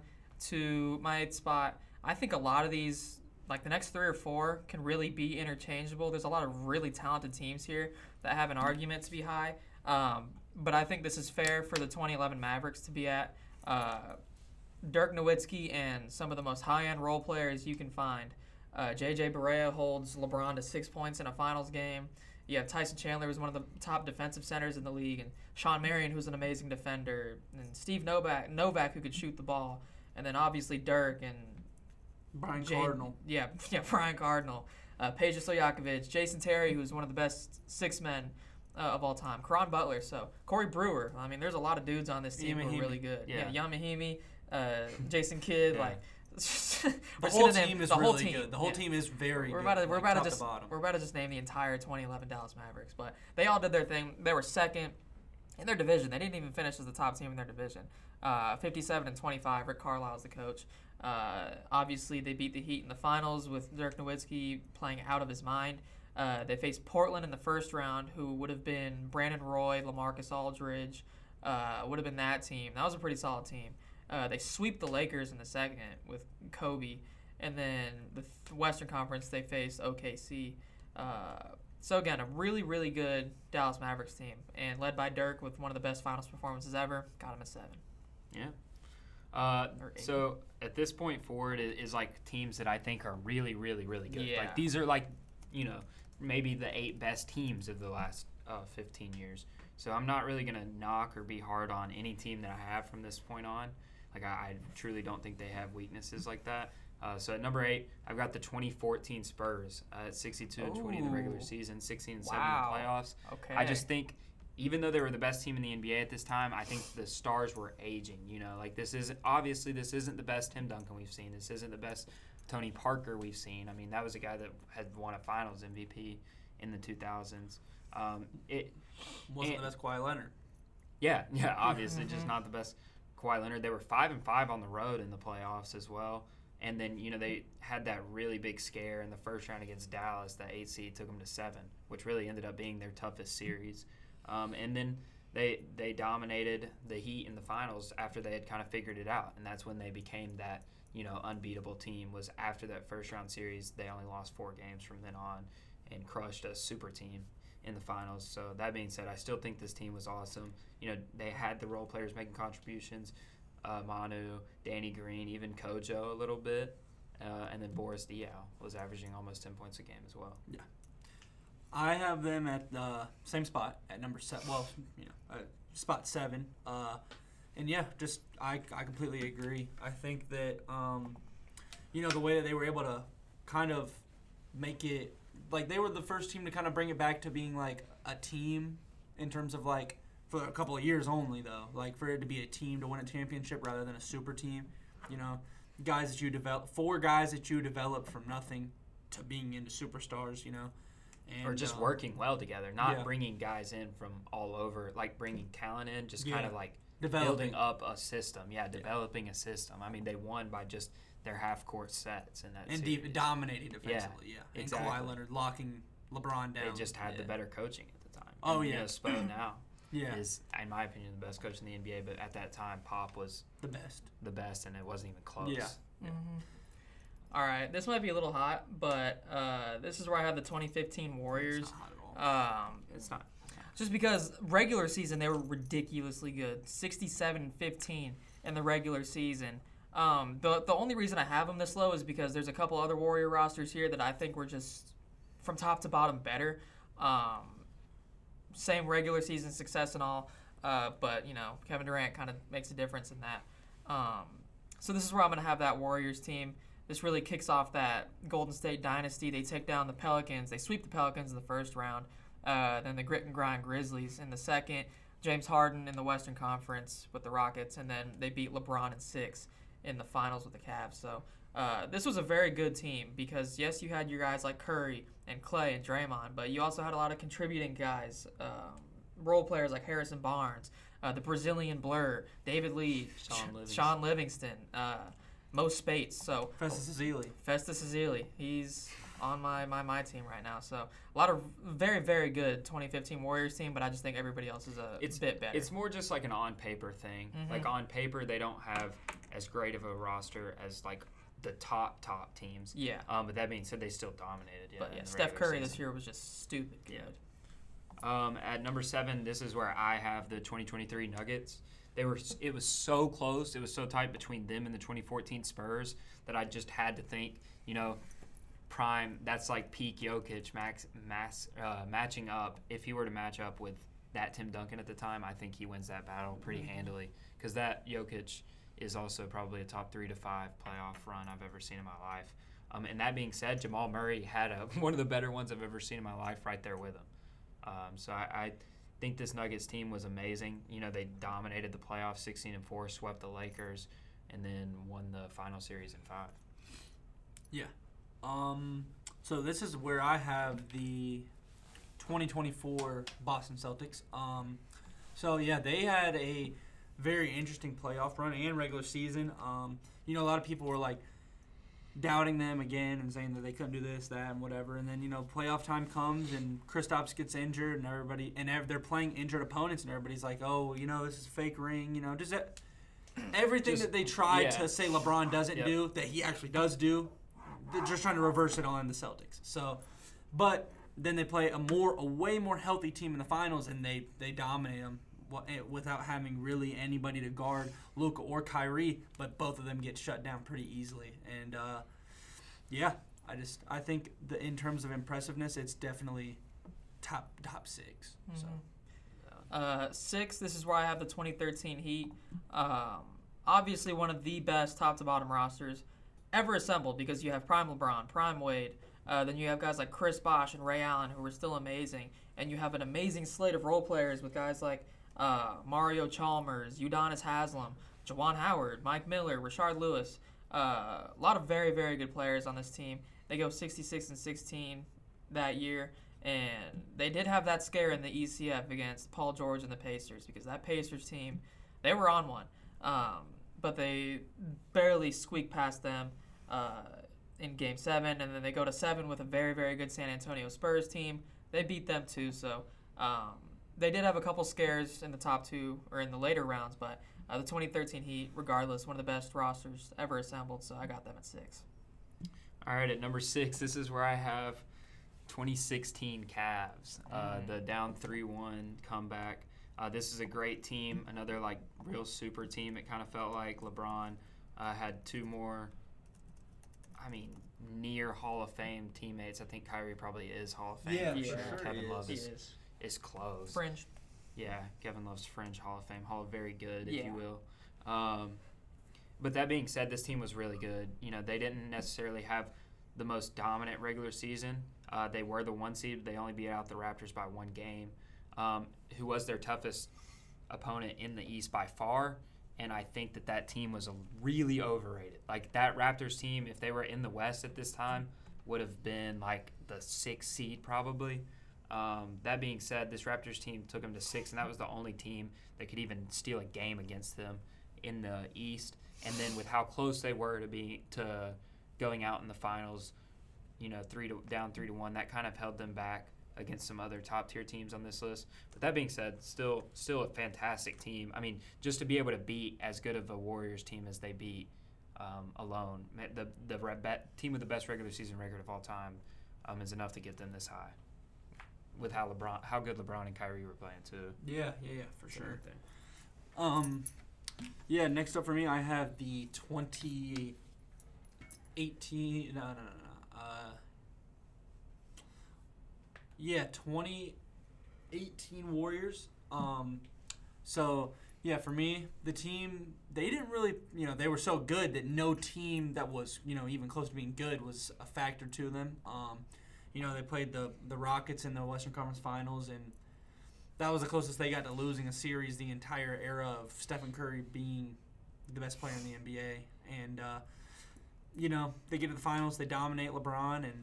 to my eighth spot. I think a lot of these, like the next three or four, can really be interchangeable. There's a lot of really talented teams here that have an argument to be high. Um, but I think this is fair for the twenty eleven Mavericks to be at. Uh, Dirk Nowitzki and some of the most high-end role players you can find. Uh, J J Barea holds LeBron to six points in a finals game. You have Tyson Chandler, who's one of the top defensive centers in the league, and Sean Marion, who's an amazing defender, and Steve Novak, Novak, who could shoot the ball, and then obviously Dirk and Brian Jay- Cardinal. Yeah, yeah, Brian Cardinal, uh, Peja Stojakovic, Jason Terry, who's one of the best six men uh, of all time, Caron Butler, so Corey Brewer. I mean, there's a lot of dudes on this team who Yamahimi. are really good. Yeah. Yeah, Yamahimi, uh, Jason Kidd, Yeah. like The Let's whole get to name- team is the whole really team. good. The whole Yeah. team is very We're good. about to we're like, about to top just bottom. we're about to just name the entire twenty eleven Dallas Mavericks, but they all did their thing. They were second in their division. They didn't even finish as the top team in their division. Uh, fifty-seven and twenty-five. Rick Carlisle is the coach. Uh, obviously, they beat the Heat in the finals with Dirk Nowitzki playing out of his mind. Uh, they faced Portland in the first round, who would have been Brandon Roy, LaMarcus Aldridge, uh, would have been that team. That was a pretty solid team. Uh, they sweep the Lakers in the second with Kobe, and then the th- Western Conference they faced O K C. Uh, so again, a really, really good Dallas Mavericks team, and led by Dirk with one of the best finals performances ever. Got him a seven. Yeah. Uh, Or eight. so at this point forward is, is like teams that I think are really, really, really good. Yeah. Like these are like, you know, maybe the eight best teams of the last uh, fifteen years. So I'm not really gonna knock or be hard on any team that I have from this point on. Like I, I truly don't think they have weaknesses like that. Uh, so at number eight, I've got the twenty fourteen Spurs uh, at sixty-two and twenty in the regular Ooh. season, sixteen and seven Wow. in the playoffs. Okay. I just think, even though they were the best team in the N B A at this time, I think the stars were aging. You know, like this isn't obviously this isn't the best Tim Duncan we've seen. This isn't the best Tony Parker we've seen. I mean, that was a guy that had won a Finals M V P in the two thousands. Um, it Wasn't and- the best Kawhi Leonard. yeah, yeah, obviously just Mhm. not the best Kawhi Leonard. They were five and five on the road in the playoffs as well. And then, you know, they had that really big scare in the first round against Dallas. That eight seed took them to seven, which really ended up being their toughest series. Um, and then they they dominated the Heat in the finals after they had kind of figured it out. And that's when they became that, you know, unbeatable team. Was after that first round series, they only lost four games from then on and crushed a super team in the finals. So that being said, I still think this team was awesome. You know, they had the role players making contributions. Uh, Manu, Danny Green, even Kojo a little bit, uh, and then Boris Diaw was averaging almost ten points a game as well. I have them at the same spot at number seven. Well, you know, uh, spot seven. Uh, and yeah, just I I completely agree. I think that um, you know, the way that they were able to kind of make it like they were the first team to kind of bring it back to being like a team in terms of like for a couple of years only though, like for it to be a team to win a championship rather than a super team. You know, guys that you develop, four guys that you develop from nothing to being into superstars. You know. And, or just um, working well together, not yeah. bringing guys in from all over, like bringing talent in, just Yeah. kind of like Developing. building up a system. Yeah, developing a system. I mean, they won by just their half-court sets in that and series. de- dominating defensively. Yeah, and exactly. Kawhi Leonard locking LeBron down. They just had yeah. the better coaching at the time. Oh, and, yeah. You know, Spo now Yeah, is, in my opinion, the best coach in the N B A, but at that time, Pop was the best. the best, and it wasn't even close. Yeah. Mm-hmm. All right, this might be a little hot, but uh, this is where I have the twenty fifteen Warriors. It's not hot at all. Um, It's not. just because regular season they were ridiculously good, sixty-seven and fifteen in the regular season. Um, the the only reason I have them this low is because there's a couple other Warrior rosters here that I think were just from top to bottom better. Um, same regular season success and all, uh, but you know Kevin Durant kind of makes a difference in that. Um, so this is where I'm gonna have that Warriors team. This really kicks off that Golden State dynasty. They take down the Pelicans. They sweep the Pelicans in the first round. Uh, then the grit and grind Grizzlies in the second. James Harden in the Western Conference with the Rockets. And then they beat LeBron in six in the finals with the Cavs. So uh, this was a very good team because, yes, you had your guys like Curry and Clay and Draymond, but you also had a lot of contributing guys, um, role players like Harrison Barnes, uh, the Brazilian Blur, David Lee, Sean Livingston. Sean Livingston uh, Mo Spates. So Festus Ezeli. Festus Ezeli, he's on my, my my team right now. So a lot of very very good twenty fifteen Warriors team, but I just think everybody else is a It's bit better. It's more just like an on paper thing. Mhm. Like on paper, they don't have as great of a roster as like the top top teams. yeah, Um, but that being said, they still dominated. Yeah, but in yeah, the Steph regular Curry this season. year was just stupid good. Yeah. Um, at number seven, this is where I have the twenty twenty-three Nuggets. They were. It was so close. It was so tight between them and the twenty fourteen Spurs that I just had to think. You know, prime. That's like peak Jokic max mass uh, matching up. If he were to match up with that Tim Duncan at the time, I think he wins that battle pretty handily because that Jokic is also probably a top three to five playoff run I've ever seen in my life. Um, and that being said, Jamal Murray had a, one of the better ones I've ever seen in my life right there with him. Um, so I, I think this Nuggets team was amazing. You know, they dominated the playoffs, sixteen and four, swept the Lakers, and then won the final series in five. Yeah. Um. So this is where I have the twenty twenty-four Boston Celtics. Um. So yeah, they had a very interesting playoff run and regular season. Um. You know, a lot of people were like doubting them again and saying that they couldn't do this, that, and whatever. And then you know, playoff time comes and Kristaps gets injured, and everybody and ev- they're playing injured opponents, and everybody's like, oh, you know, this is a fake ring. You know, does that everything Just- that they tried yeah. to say LeBron doesn't Yep. do that he actually does do. They're just trying to reverse it on the Celtics. So, but then they play a more, a way more healthy team in the finals, and they they dominate them without having really anybody to guard Luka or Kyrie. But both of them get shut down pretty easily. And uh, yeah, I just I think the in terms of impressiveness, it's definitely top top six. So Uh, six, this is where I have the twenty thirteen Heat. Um, obviously one of the best top to bottom rosters ever assembled because you have Prime LeBron, Prime Wade. Uh, then you have guys like Chris Bosh and Ray Allen who are still amazing. And you have an amazing slate of role players with guys like uh, Mario Chalmers, Udonis Haslem, Juwan Howard, Mike Miller, Rashard Lewis. Uh, a lot of very, very good players on this team. They go sixty-six and sixteen that year. And they did have that scare in the E C F against Paul George and the Pacers because that Pacers team, they were on one. Um, but they barely squeaked past them uh, in Game seven. And then they go to seven with a very, very good San Antonio Spurs team. They beat them too. So um, they did have a couple scares in the top two or in the later rounds. But uh, the twenty thirteen Heat, regardless, one of the best rosters ever assembled. So I got them at six. All right, at number six, this is where I have twenty sixteen Cavs, uh, Mm. the down three one comeback. Uh, this is a great team, another like real super team. It kind of felt like LeBron uh, had two more, I mean, near Hall of Fame teammates. I think Kyrie probably is Hall of Fame. Yeah, for for sure. sure Kevin he Love He is, is. is close. Fringe. Yeah, Kevin Love's Fringe Hall of Fame, Hall of Very Good, if Yeah. you will. Um, but that being said, this team was really good. You know, they didn't necessarily have the most dominant regular season. Uh, they were the one seed. They only beat out the Raptors by one game, um, who was their toughest opponent in the East by far. And I think that that team was a really overrated. Like, that Raptors team, if they were in the West at this time, would have been like the sixth seed probably. Um, that being said, this Raptors team took them to six, and that was the only team that could even steal a game against them in the East. And then with how close they were to be to going out in the finals, you know, three to down three to one, that kind of held them back against some other top tier teams on this list. But that being said, still still a fantastic team. I mean, just to be able to beat as good of a Warriors team as they beat um, alone, the the team with the best regular season record of all time um, is enough to get them this high. With how LeBron, how good LeBron and Kyrie were playing too. Yeah, yeah, yeah, for sure. Um, yeah. Next up for me, I have the twenty eighteen. No, no, no, no. Uh, yeah, twenty eighteen Warriors. Um, so yeah, for me, the team they didn't really, you know, they were so good that no team that was, you know, even close to being good was a factor to them. Um. You know, they played the, the Rockets in the Western Conference Finals, and that was the closest they got to losing a series the entire era of Stephen Curry being the best player in the N B A. And, uh, you know, they get to the finals, they dominate LeBron, and,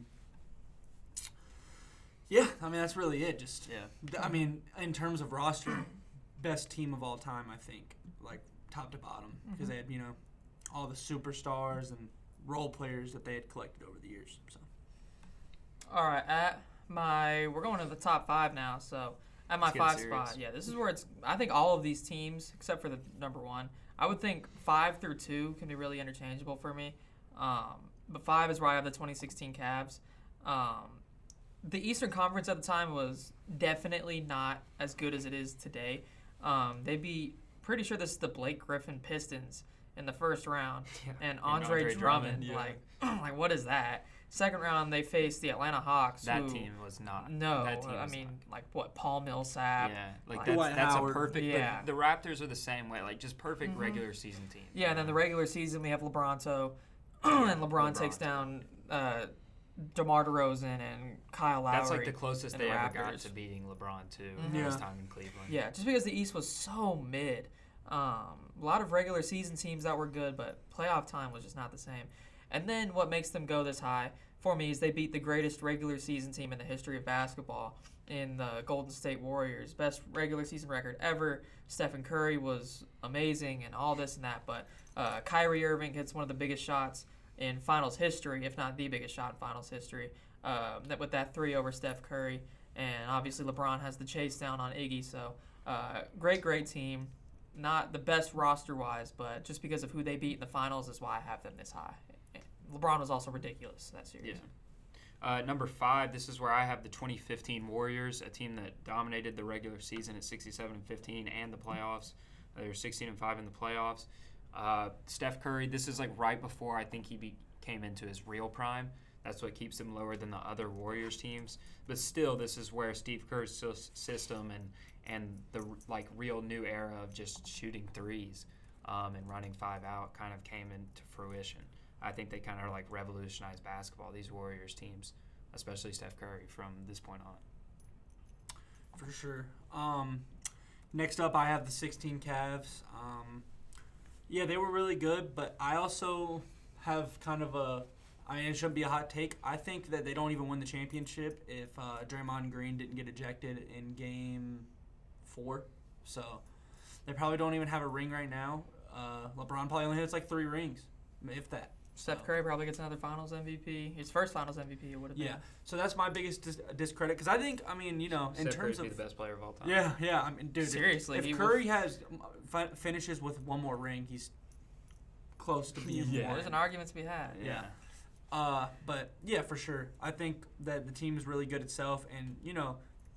yeah, I mean, that's really it. Just, Yeah. I mean, in terms of roster, best team of all time, I think, like, top to bottom, because Mm-hmm. they had, you know, all the superstars and role players that they had collected over the years, so. All right, at my we're going to the top five now. So at my It's getting five serious. spot, yeah, this is where it's. I think all of these teams, except for the number one, I would think five through two can be really interchangeable for me. Um, but five is where I have the twenty sixteen Cavs. Um, the Eastern Conference at the time was definitely not as good as it is today. Um, they beat, pretty sure this is the Blake Griffin Pistons in the first round, Yeah. and And Andre, Andre Drummond. Drummond, yeah. Like, like what is that? Second round, they faced the Atlanta Hawks. That who, team was not. No, that team I was mean, not. like what? Paul Millsap. Yeah, like like- that's, Dwight that's Howard. a perfect. Yeah. The, the Raptors are the same way, like just perfect Mhm. regular season team. Yeah, and then the regular season we have LeBronto, and LeBron LeBron. takes down uh, DeMar DeRozan and Kyle Lowry. That's like the closest and they the ever got Raptors. to beating LeBron too. Mhm. His Yeah. time in Cleveland. Yeah, just because the East was so mid. Um, a lot of regular season teams that were good, but playoff time was just not the same. And then what makes them go this high for me is they beat the greatest regular season team in the history of basketball in the Golden State Warriors. Best regular season record ever. Stephen Curry was amazing and all this and that, but uh, Kyrie Irving hits one of the biggest shots in finals history, if not the biggest shot in finals history, uh, that with that three over Steph Curry. And obviously LeBron has the chase down on Iggy, so uh, great, great team. Not the best roster-wise, but just because of who they beat in the finals is why I have them this high. LeBron was also ridiculous that series. Yeah. Uh, number five, this is where I have the twenty fifteen Warriors, a team that dominated the regular season at sixty-seven and fifteen and the playoffs. Uh, they were sixteen and five in the playoffs. Uh, Steph Curry, this is like right before I think he be, came into his real prime. That's what keeps him lower than the other Warriors teams. But still, this is where Steve Kerr's sys- system and and the like real new era of just shooting threes um, and running five out kind of came into fruition. I think they kind of like revolutionized basketball, these Warriors teams, especially Steph Curry from this point on. For sure. Um, next up, I have the sixteen Cavs. Um, yeah, they were really good, but I also have kind of a, I mean, it shouldn't be a hot take. I think that they don't even win the championship if uh, Draymond Green didn't get ejected in game four. So they probably don't even have a ring right now. Uh, LeBron probably only has like three rings, if that. Steph So- Curry probably gets another Finals M V P. His first Finals M V P it would have been. Yeah, so that's my biggest dis- discredit because I think, I mean, you know, in Steph terms Curry'd be of the best player of all time. yeah, yeah, I mean, dude, if- Seriously, if, he Curry has um, fi- finishes with one more ring, he's close to being Yeah. one. There's an argument to be had. Yeah. Uh, but yeah, for sure, I think that the team is really good itself, and you know,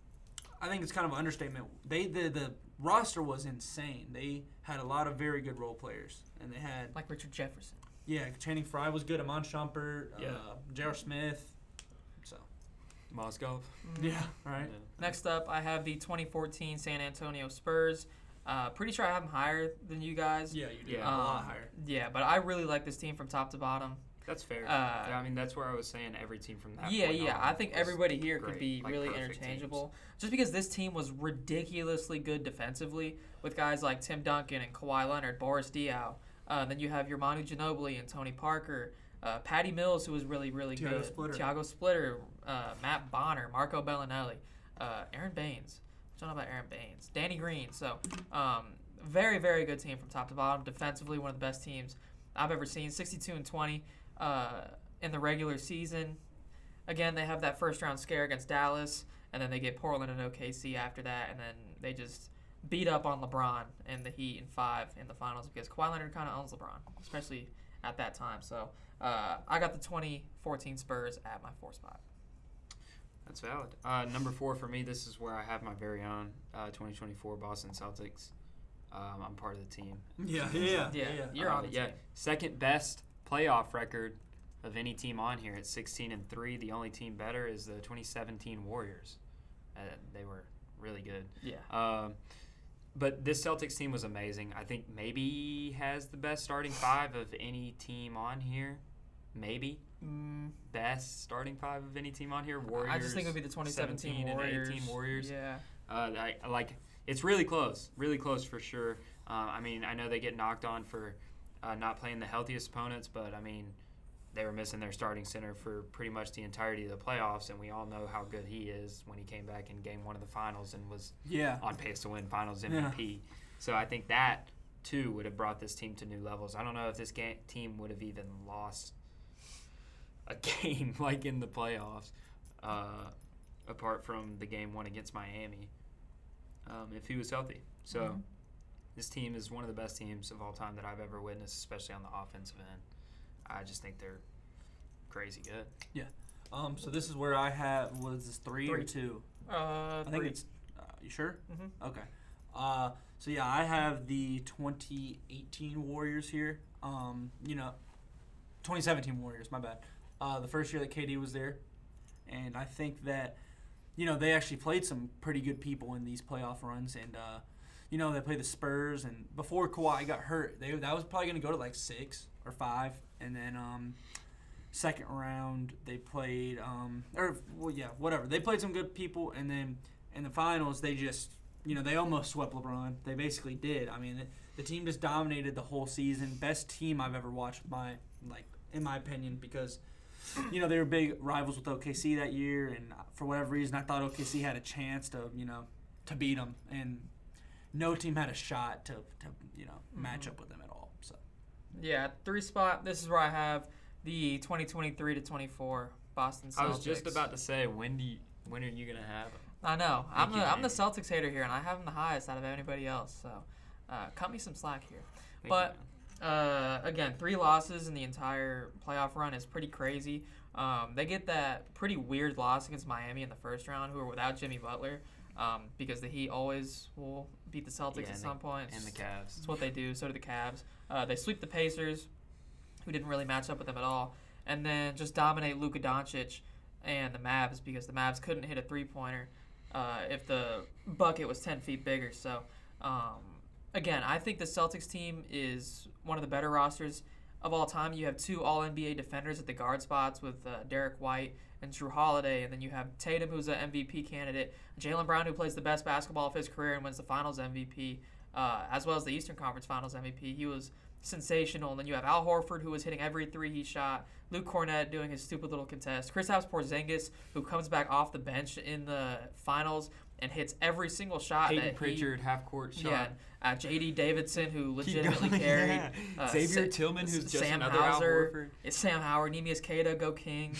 I think it's kind of an understatement. They the the roster was insane. They had a lot of very good role players, and they had Like Richard Jefferson. yeah, Channing Frye was good, Amon Shumpert, Yeah. uh, J R. Smith, so Moskov. Yeah, right. Yeah. Next up, I have the twenty fourteen San Antonio Spurs. Uh, pretty sure I have them higher than you guys. Yeah, you do. Yeah. a lot Um, higher. Yeah, but I really like this team from top to bottom. That's fair. Uh, yeah, I mean, that's where I was saying every team from that Yeah, point yeah. on I think was everybody here could great, be like really perfect interchangeable. Just because this team was ridiculously good defensively with guys like Tim Duncan and Kawhi Leonard, Boris Diaw. Uh, then you have your Manu Ginobili and Tony Parker. Uh, Patty Mills, who was really, really Thiago good. Splitter. Thiago Splitter. Uh, Matt Bonner. Marco Bellinelli. Uh, Aaron Baines. I don't know about Aaron Baines. Danny Green. So, um, very, very good team from top to bottom. Defensively, one of the best teams I've ever seen. sixty-two and twenty uh, in the regular season. Again, they have that first round scare against Dallas, and then they get Portland and O K C after that, and then they just beat up on LeBron and the Heat in five in the finals because Kawhi Leonard kind of owns LeBron, especially at that time. So uh, I got the twenty fourteen Spurs at my four spot. That's valid. Uh, number four for me, this is where I have my very own uh, twenty twenty-four Boston Celtics. Um, I'm part of the team. Yeah, yeah, Yeah, yeah. you're Uh, on the yeah, team. second best playoff record of any team on here at sixteen and three. The only team better is the twenty seventeen Warriors. Uh, they were really good. Yeah. Um, but this Celtics team was amazing. I think maybe he has the best starting five of any team on here. Maybe. Mm, Best starting five of any team on here. Warriors. I just think it would be the twenty seventeen seventeen Warriors. and eighteen Warriors. Yeah. Uh, I, I like it's really close, really close for sure. Uh, I mean, I know they get knocked on for uh, not playing the healthiest opponents, but I mean, they were missing their starting center for pretty much the entirety of the playoffs, and we all know how good he is when he came back in Game One of the Finals and was Yeah. on pace to win Finals M V P. So I think that too would have brought this team to new levels. I don't know if this game, team would have even lost a game like in the playoffs, uh, apart from the game one against Miami, um, if he was healthy. So Mhm. this team is one of the best teams of all time that I've ever witnessed, especially on the offensive end. I just think they're crazy good. Um. So this is where I have. Was this three, or Three. two? Uh, I think three. it's. Uh, you sure? Mhm. Okay. Uh. So yeah, I have the twenty eighteen Warriors here. Um. You know, twenty seventeen Warriors. My bad. Uh, the first year that K D was there, and I think that, you know, they actually played some pretty good people in these playoff runs, and uh, you know, they played the Spurs, and before Kawhi got hurt, they that was probably going to go to like six or five, and then um, second round they played um, or well yeah whatever they played some good people, and then in the finals they just you know they almost swept LeBron. They basically did. I mean, the, the team just dominated the whole season. Best team I've ever watched, my like in my opinion, because. You know, they were big rivals with O K C that year, and for whatever reason, I thought O K C had a chance to, you know, to beat them, and no team had a shot to, to you know, match up with them at all. So, Yeah, three spot. This is where I have the twenty twenty-three to twenty-four Boston Celtics. I was just about to say, when do you, when are you gonna have them? I know. I'm Thank you, the I'm the Jamie. Celtics hater here, and I have them the highest out of anybody else. So, uh, cut me some slack here. Thank But you, man. Uh, again, three losses in the entire playoff run is pretty crazy. Um, they get that pretty weird loss against Miami in the first round, who are without Jimmy Butler, um, because the Heat always will beat the Celtics Yeah, at and some the- point. and the Cavs. That's what they do. So do the Cavs. Uh, they sweep the Pacers, who didn't really match up with them at all, and then just dominate Luka Doncic and the Mavs because the Mavs couldn't hit a three-pointer uh, if the bucket was ten feet bigger. So, um, again, I think the Celtics team is one of the better rosters of all time. You have two All N B A defenders at the guard spots with uh, Derek White and Drew Holiday, and then you have Tatum, who's an M V P candidate, Jaylen Brown, who plays the best basketball of his career and wins the Finals M V P, uh, as well as the Eastern Conference Finals M V P. He was sensational. And then you have Al Horford, who was hitting every three he shot, Luke Cornett doing his stupid little contest, Kristaps Porzingis, who comes back off the bench in the Finals and hits every single shot. Hayden that Pritchard, half court he, shot. yeah, uh, J D Davidson, who Keep legitimately going, carried. yeah. Uh, Xavier Sa- Tillman, who's just Sam another Al Hauser. Horford. It's Sam Howard, Neemias Queta, go King,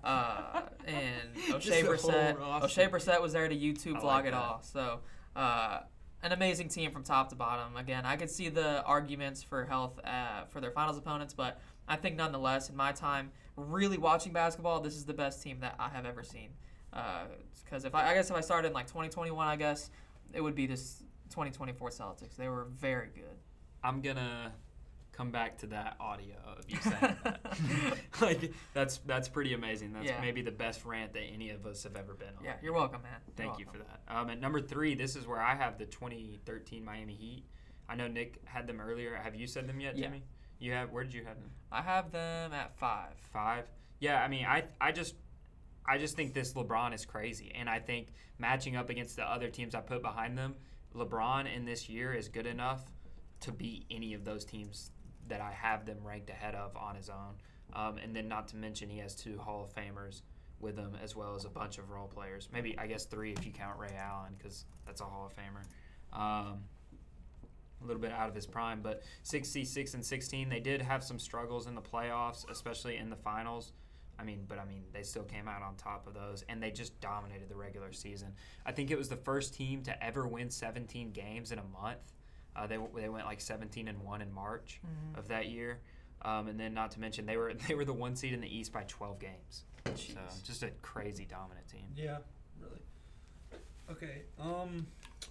uh, and Just O'Shea the whole Brissett. roster. O'Shea Brissett was there to YouTube I vlog like it that. all. So, uh, an amazing team from top to bottom. Again, I could see the arguments for health uh, for their finals opponents, but I think nonetheless, in my time really watching basketball, this is the best team that I have ever seen. Because if I, I guess if I started in like twenty twenty-one, I guess it would be this twenty twenty-four Celtics. They were very good. I'm gonna come back to that audio of you saying that. Like that's that's pretty amazing. That's Yeah. maybe the best rant that any of us have ever been on. Yeah, you're welcome, man. You're Thank you welcome. for that. Um, at number three, this is where I have the twenty thirteen Miami Heat. I know Nick had them earlier. Have you said them yet, Yeah. Jimmy? You have. Where did you have them? I have them at five. Five. Yeah, I mean, I I just I just think this LeBron is crazy, and I think matching up against the other teams I put behind them, LeBron in this year is good enough to beat any of those teams that I have them ranked ahead of on his own. Um, and then not to mention he has two Hall of Famers with him as well as a bunch of role players. Maybe, I guess, three if you count Ray Allen because that's a Hall of Famer. Um, a little bit out of his prime, but sixty-six and sixteen, they did have some struggles in the playoffs, especially in the finals. I mean, but I mean, they still came out on top of those, and they just dominated the regular season. I think it was the first team to ever win seventeen games in a month. Uh, they they went like seventeen and one in March Mhm. of that year, um, and then not to mention they were they were the one seed in the East by twelve games. Jeez. So just a crazy dominant team. Yeah, really. Okay. Um.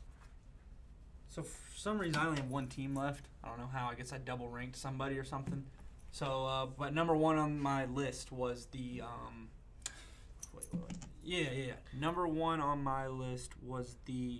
So for some reason I only have one team left. I don't know how. I guess I double ranked somebody or something. So, uh, but number one on my list was the um. Wait, wait, wait. Yeah, yeah, yeah. Number one on my list was the.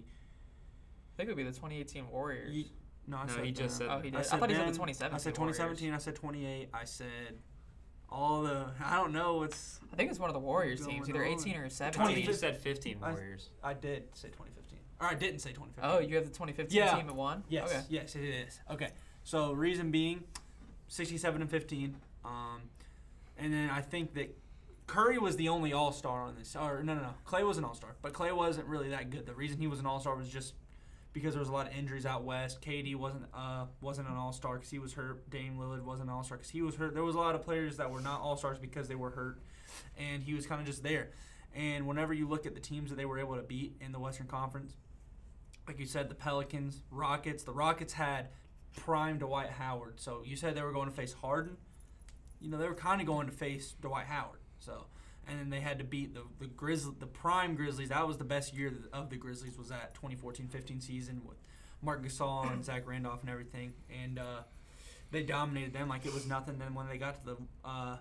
I think it would be the twenty eighteen Warriors. Ye- no, I No, said he just them. said Oh, he that. did. I, said thought he said them. the twenty seventeen I said twenty seventeen. I said twenty-eight. I said all the. I don't know. It's. I think it's one of the Warriors Going teams, either on. eighteen or I seventeen. think you said fifteen I- Warriors. I did say twenty fifteen. Or I didn't say twenty fifteen. Oh, you have the twenty fifteen Yeah. team at one? Yes, Okay. yes, it is. Okay, so reason being, sixty-seven and fifteen, um, and then I think that Curry was the only All Star on this. Or no, no, no, Clay was an All Star, but Clay wasn't really that good. The reason he was an All Star was just because there was a lot of injuries out west. K D wasn't uh wasn't an All Star because he was hurt. Dame Lillard wasn't an All Star because he was hurt. There was a lot of players that were not All Stars because they were hurt, and he was kind of just there. And whenever you look at the teams that they were able to beat in the Western Conference, like you said, the Pelicans, Rockets. The Rockets had prime Dwight Howard. So you said they were going to face Harden. You know, they were kind of going to face Dwight Howard. So, and then they had to beat the the Grizzlies, the prime Grizzlies. That was the best year of the Grizzlies. Was that twenty fourteen fifteen season with Mark Gasol and Zach Randolph and everything. And uh, they dominated them like it was nothing. Then when they got to the uh,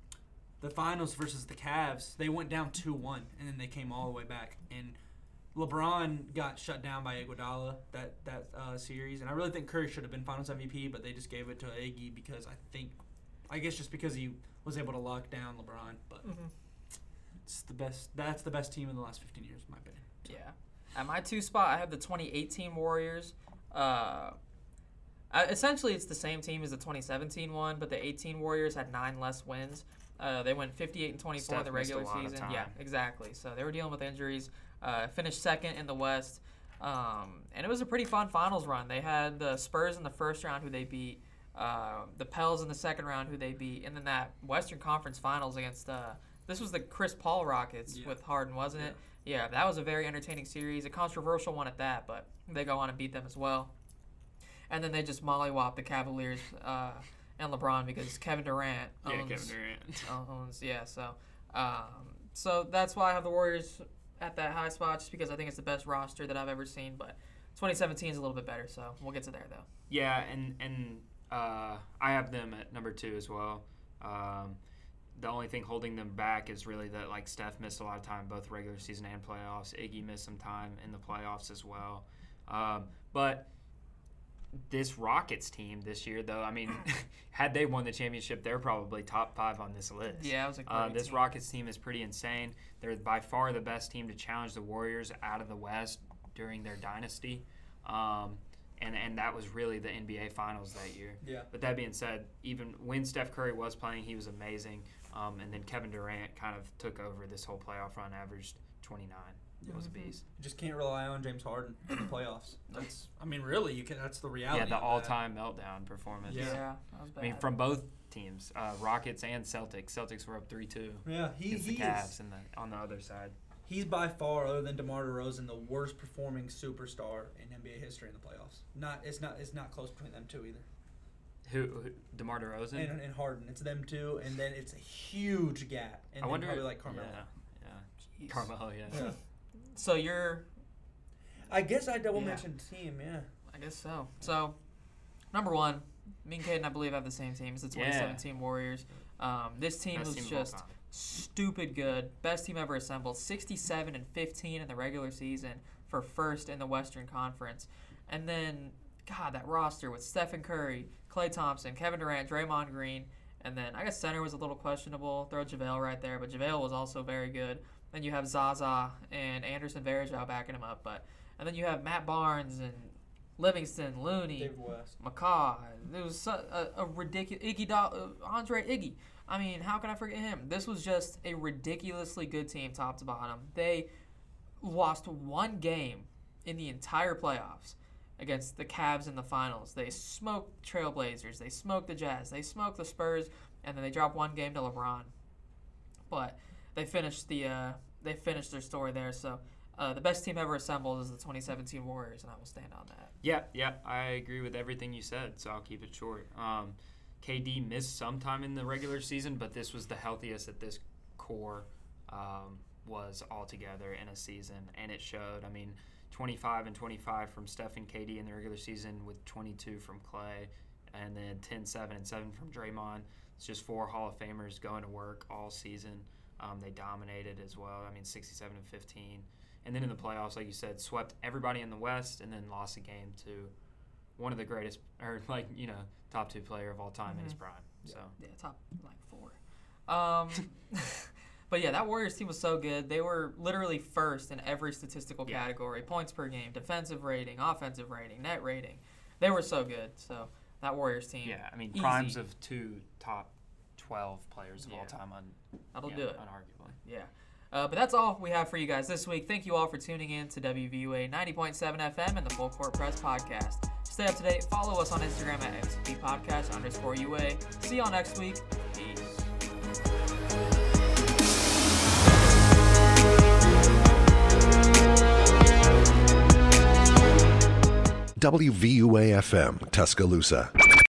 the finals versus the Cavs, they went down two one, and then they came all the way back. And LeBron got shut down by Iguodala that that uh, series, and I really think Curry should have been Finals M V P, but they just gave it to Iggy because I think, I guess just because he was able to lock down LeBron. But Mhm. it's the best. That's the best team in the last fifteen years, in my opinion. Yeah. At my two spot, I have the twenty eighteen Warriors. Uh, uh, essentially, it's the same team as the twenty seventeen one, but the eighteen Warriors had nine less wins. Uh, they went fifty-eight and twenty-four in Steph the missed a regular lot of season. time. Yeah, exactly. So they were dealing with injuries. Uh, finished second in the West. Um, and it was a pretty fun finals run. They had the Spurs in the first round, who they beat. Uh, the Pels in the second round, who they beat. And then that Western Conference Finals against, uh, this was the Chris Paul Rockets Yeah. with Harden, wasn't it? Yeah, that was a very entertaining series. A controversial one at that, but they go on and beat them as well. And then they just mollywop the Cavaliers uh, and LeBron because Kevin Durant owns, Yeah, Kevin Durant. owns yeah, so um, so that's why I have the Warriors at that high spot, just because I think it's the best roster that I've ever seen. But twenty seventeen is a little bit better, so we'll get to there though. Yeah, and and uh, I have them at number two as well. Um, the only thing holding them back is really that like Steph missed a lot of time both regular season and playoffs. Iggy missed some time in the playoffs as well. Um, but this Rockets team this year, though, I mean, had they won the championship, they're probably top five on this list. Yeah, it was a great Uh, this team. Rockets team is pretty insane. They're by far the best team to challenge the Warriors out of the West during their dynasty. Um, and, and that was really the N B A Finals that year. Yeah. But that being said, even when Steph Curry was playing, he was amazing. Um, and then Kevin Durant kind of took over this whole playoff run, averaged twenty-nine. It was a beast. You just can't rely on James Harden in the playoffs. That's. I mean, really, you can. That's the reality. Yeah, the of that. all-time meltdown performance. Yeah, Yeah. that was bad. I mean, from both teams, uh, Rockets and Celtics. Celtics were up three two Yeah, he, against he the Cavs is. and the, on the other side. He's by far, other than DeMar DeRozan, the worst performing superstar in N B A history in the playoffs. Not, it's not, it's not close between them two either. Who, who DeMar DeRozan? And, and Harden, it's them two, and then it's a huge gap. And I then wonder. probably like Carmelo. Yeah, yeah. Jeez. Carmelo, yeah. Yeah. So you're, I guess I double Yeah. mentioned team. Yeah. I guess so. So number one, me and Caden, I believe, have the same team. It's the twenty seventeen Yeah. Warriors. Um, this team Best was team of all just time. stupid good. Best team ever assembled. sixty-seven and fifteen in the regular season for first in the Western Conference. And then, God, that roster with Stephen Curry, Klay Thompson, Kevin Durant, Draymond Green, and then I guess center was a little questionable. Throw JaVale right there, but JaVale was also very good. Then you have Zaza and Anderson Varejao backing him up, but and then you have Matt Barnes and Livingston, Looney, David West. McCaw. There was so- a, a ridiculous Iggy, Do- uh, Andre Iggy. I mean, how can I forget him? This was just a ridiculously good team, top to bottom. They lost one game in the entire playoffs against the Cavs in the finals. They smoked Trailblazers. They smoked the Jazz. They smoked the Spurs, and then they dropped one game to LeBron. But they finished the uh, they finished their story there. So uh, the best team ever assembled is the twenty seventeen Warriors, and I will stand on that. Yeah, yeah, I agree with everything you said, so I'll keep it short. Um, K D missed some time in the regular season, but this was the healthiest that this core um, was altogether in a season, and it showed. I mean, twenty-five and twenty-five from Steph and K D in the regular season with twenty-two from Klay, and then ten, seven, and seven from Draymond. It's just four Hall of Famers going to work all season. Um, they dominated as well. I mean, sixty-seven and fifteen. And then in the playoffs, like you said, swept everybody in the West and then lost a game to one of the greatest, or like, you know, top two player of all time Mm-hmm. in his prime. So Yeah, top like four. Um, but yeah, that Warriors team was so good. They were literally first in every statistical Yeah. category: points per game, defensive rating, offensive rating, net rating. They were so good. So that Warriors team, yeah, I mean, easy. primes of two top twelve players of Yeah. all time, un, That'll yeah, do it. unarguably. Yeah. Uh, but that's all we have for you guys this week. Thank you all for tuning in to W V U A ninety point seven F M and the Full Court Press Podcast. Stay up to date. Follow us on Instagram at M C P Podcast underscore U A. See y'all next week. Peace. W V U A F M, Tuscaloosa.